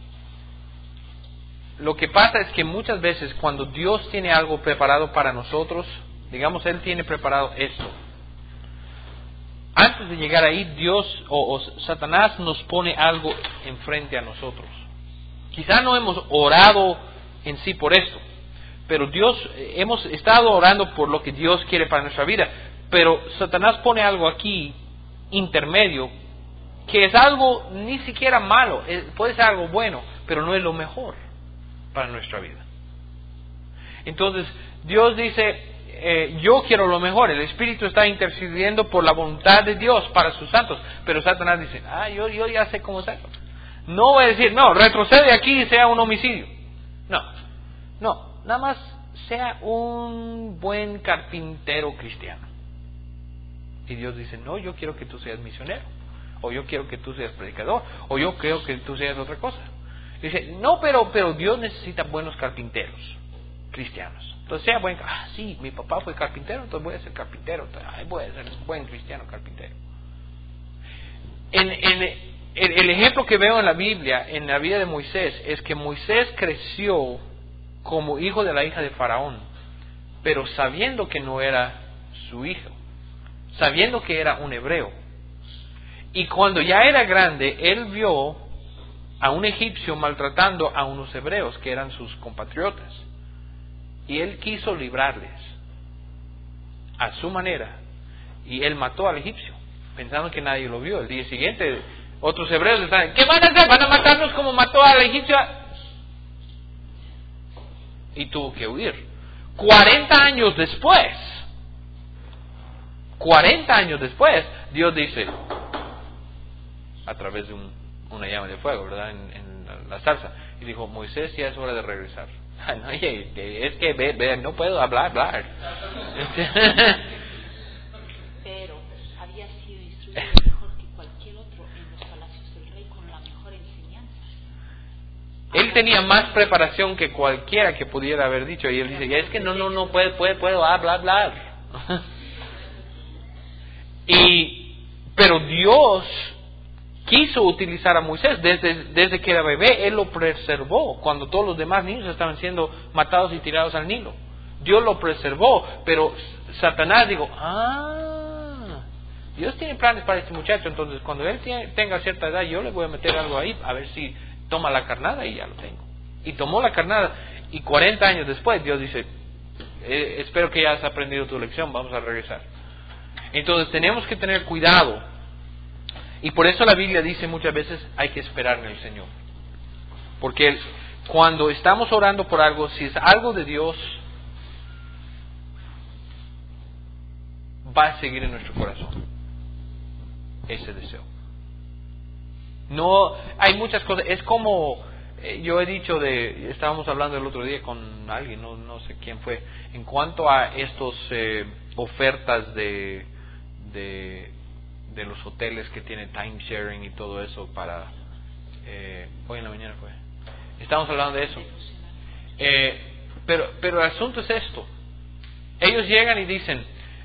lo que pasa es que muchas veces cuando Dios tiene algo preparado para nosotros, digamos, Él tiene preparado esto. Antes de llegar ahí, Dios o Satanás nos pone algo enfrente a nosotros. Quizá no hemos orado en sí por esto, pero hemos estado orando por lo que Dios quiere para nuestra vida. Pero Satanás pone algo aquí, intermedio, que es algo ni siquiera malo, puede ser algo bueno, pero no es lo mejor para nuestra vida. Entonces, Dios dice, yo quiero lo mejor. El Espíritu está intercediendo por la voluntad de Dios para sus santos. Pero Satanás dice, yo ya sé cómo hacerlo. No voy a decir, no, retrocede aquí y sea un homicidio. No, nada más sea un buen carpintero cristiano. Y Dios dice, no, yo quiero que tú seas misionero. O yo quiero que tú seas predicador. O yo creo que tú seas otra cosa. Dice, no, pero Dios necesita buenos carpinteros cristianos. Entonces sea buen, sí, mi papá fue carpintero, entonces voy a ser carpintero, voy a ser un buen cristiano carpintero. El ejemplo que veo en la Biblia, en la vida de Moisés, es que Moisés creció como hijo de la hija de Faraón, pero sabiendo que no era su hijo, sabiendo que era un hebreo. Y cuando ya era grande, él vio a un egipcio maltratando a unos hebreos que eran sus compatriotas. Y él quiso librarles a su manera. Y él mató al egipcio, pensando que nadie lo vio. El día siguiente, otros hebreos estaban, ¿qué van a hacer? ¿Van a matarnos como mató al egipcio? Y tuvo que huir. 40 años después, Dios dice, a través de una llama de fuego, ¿verdad? En la zarza. Y dijo, Moisés, ya es hora de regresar. No, es que no puedo hablar. Pero había sido instruido mejor que cualquier otro en los palacios del rey, con la mejor enseñanza. Él tenía más preparación que cualquiera que pudiera haber dicho. Y él dice, es que no puedo hablar. Pero Dios quiso utilizar a Moisés desde que era bebé. Él lo preservó cuando todos los demás niños estaban siendo matados y tirados al Nilo. Dios lo preservó, pero Satanás dijo, Dios tiene planes para este muchacho, entonces cuando él tenga cierta edad yo le voy a meter algo ahí, a ver si toma la carnada, y ya lo tengo. Y tomó la carnada, y 40 años después Dios dice, espero que ya has aprendido tu lección, vamos a regresar. Entonces tenemos que tener cuidado. Y por eso la Biblia dice muchas veces, hay que esperar en el Señor. Porque cuando estamos orando por algo, si es algo de Dios, va a seguir en nuestro corazón ese deseo. No, hay muchas cosas, es como yo he dicho, estábamos hablando el otro día con alguien, no sé quién fue, en cuanto a estos ofertas de los hoteles que tienen time sharing y todo eso para hoy en la mañana fue, estamos hablando de eso, pero el asunto es esto, ellos llegan y dicen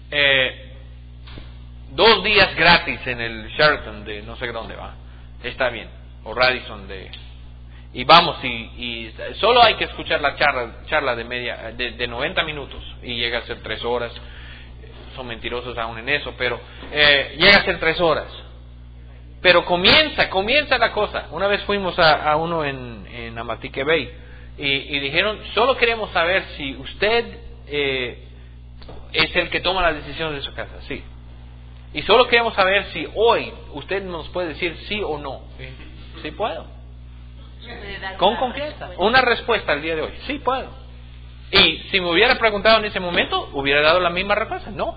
2 días gratis en el Sheraton de no sé dónde va, está bien, o Radisson y vamos y solo hay que escuchar la charla de 90 minutos y llega a ser 3 horas. Son mentirosos aún en eso, pero llega a ser 3 horas. Pero comienza la cosa. Una vez fuimos a uno en Amatique Bay y dijeron, solo queremos saber si usted es el que toma las decisiones de su casa. Sí. Y solo queremos saber si hoy usted nos puede decir sí o no. Sí puedo. Con confianza. Una respuesta al día de hoy. Sí puedo. Y si me hubiera preguntado en ese momento, hubiera dado la misma respuesta. No.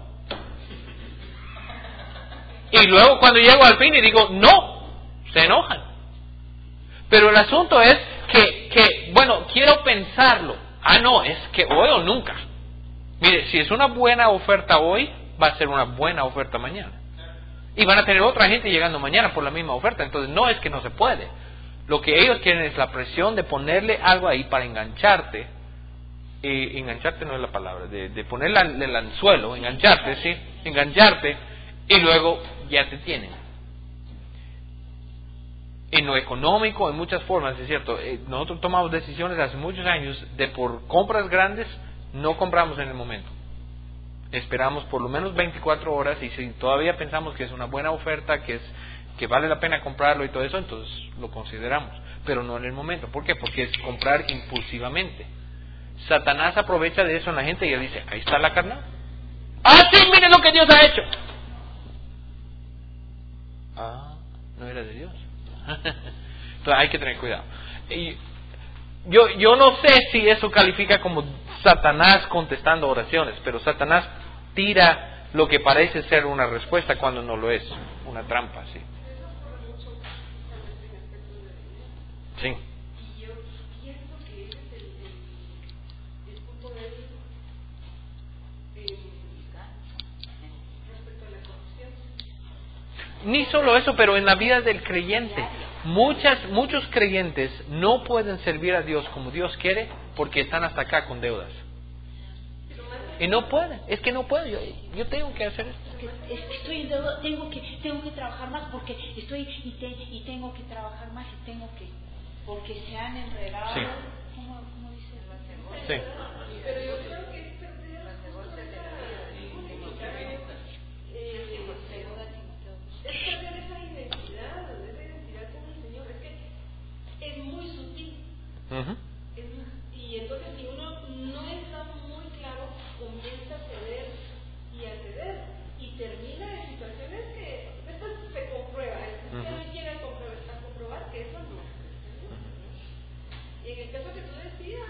Y luego cuando llego al fin y digo no, se enojan. Pero el asunto es que bueno, quiero pensarlo. No, es que hoy o nunca. Mire, si es una buena oferta hoy, va a ser una buena oferta mañana. Y van a tener otra gente llegando mañana por la misma oferta. Entonces no es que no se puede. Lo que ellos quieren es la presión de ponerle algo ahí para engancharte. Engancharte no es la palabra, de ponerle el anzuelo, engancharte, ¿sí? Engancharte y luego ya te tienen. En lo económico, en muchas formas, es cierto. Nosotros tomamos decisiones hace muchos años de por compras grandes, no compramos en el momento. Esperamos por lo menos 24 horas y si todavía pensamos que es una buena oferta, que vale la pena comprarlo y todo eso, entonces lo consideramos, pero no en el momento. ¿Por qué? Porque es comprar impulsivamente. Satanás aprovecha de eso en la gente y él dice, ahí está la carnada. Sí, miren lo que Dios ha hecho. No era de Dios. Entonces hay que tener cuidado. Y yo no sé si eso califica como Satanás contestando oraciones, pero Satanás tira lo que parece ser una respuesta cuando no lo es, una trampa, sí. Sí. Y yo pienso que ese es el punto débil respecto a la corrupción. Ni solo eso, pero en la vida del creyente, muchos creyentes no pueden servir a Dios como Dios quiere porque están hasta acá con deudas. Y no pueden, es que no puedo, yo tengo que hacer esto. Estoy en deuda, tengo que trabajar más porque y tengo que trabajar más y tengo que, porque se han enredado. Sí. ¿Cómo dice? Sí. Pero yo creo que esta perder esa identidad con el Señor, es que es muy sutil. Uh-huh. Y entonces si uno no está muy claro, comienza a ceder y a ceder y termina en situaciones que después se comprueba, que no quieren comprobar que eso no es cristianismo. Y en el caso que tú decías,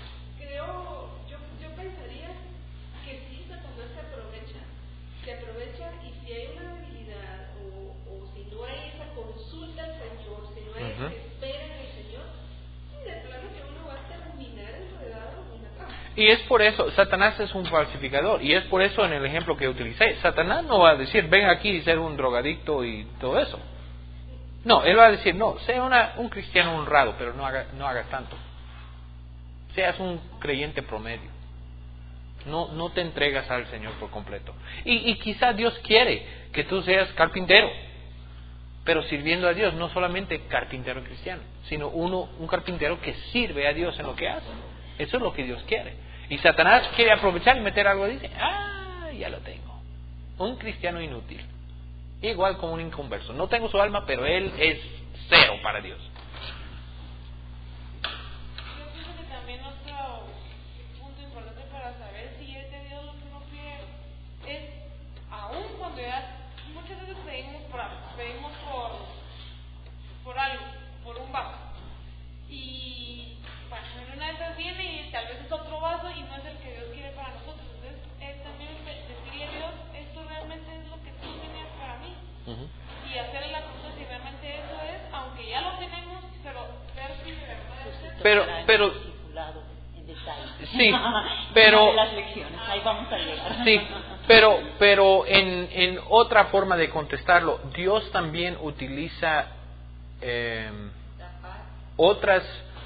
yo pensaría que sí, Satanás se aprovecha y si hay una debilidad o si no hay esa consulta al Señor, si no hay esa espera en el Señor, de plano que uno va a terminar enredado en una trampa. Y es por eso, Satanás es un falsificador, y es por eso en el ejemplo que utilicé, Satanás no va a decir, ven aquí y ser un drogadicto y todo eso. No, él va a decir, no, sea un cristiano honrado, pero no hagas tanto. Seas un creyente promedio. No te entregas al Señor por completo. Y quizá Dios quiere que tú seas carpintero, pero sirviendo a Dios, no solamente carpintero cristiano, sino un carpintero que sirve a Dios en lo que hace. Eso es lo que Dios quiere. Y Satanás quiere aprovechar y meter algo y dice, ya lo tengo. Un cristiano inútil. Igual como un inconverso. No tengo su alma, pero él es cero para Dios. Yo pienso que también otro punto importante para saber si es de Dios lo que uno pide es, aún cuando ya muchas veces pedimos por algo, por un vaso, y bueno, en una de esas viene y tal vez es otro vaso y no es el que Dios quiere para nosotros. Entonces también decirle a Dios, esto realmente es lo que tú tenías para mí. Y hacerle la pregunta si realmente eso es, aunque ya lo tenemos, pero ver si de verdad es eso. Pero en detalle. Sí, pero Una de las lecciones, ahí vamos a llegar. sí, pero en otra forma de contestarlo, Dios también utiliza otras,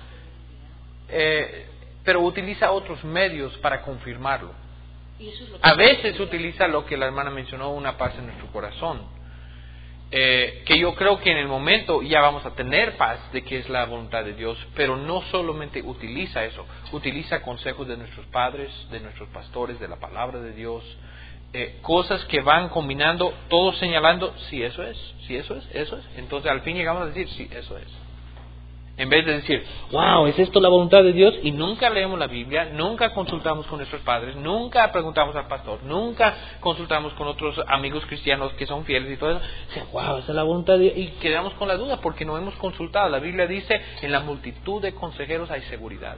pero utiliza otros medios para confirmarlo. Y eso es lo que A veces utiliza lo que la hermana mencionó, una paz en nuestro corazón. Que yo creo que en el momento ya vamos a tener paz de que es la voluntad de Dios, pero no solamente utiliza eso, utiliza consejos de nuestros padres, de nuestros pastores, de la palabra de Dios, cosas que van combinando, todos señalando, sí, eso es, eso es. Entonces al fin llegamos a decir, sí, eso es. En vez de decir, wow, ¿es esto la voluntad de Dios? Y nunca leemos la Biblia, nunca consultamos con nuestros padres, nunca preguntamos al pastor, nunca consultamos con otros amigos cristianos que son fieles y todo eso. Dicen, wow, esa es la voluntad de Dios. Y quedamos con la duda porque no hemos consultado. La Biblia dice, en la multitud de consejeros hay seguridad.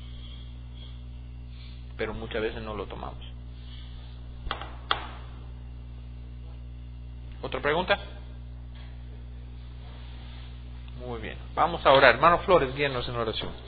Pero muchas veces no lo tomamos. ¿Otra pregunta? Muy bien. Vamos a orar. Hermano Flores, guíenos en oración.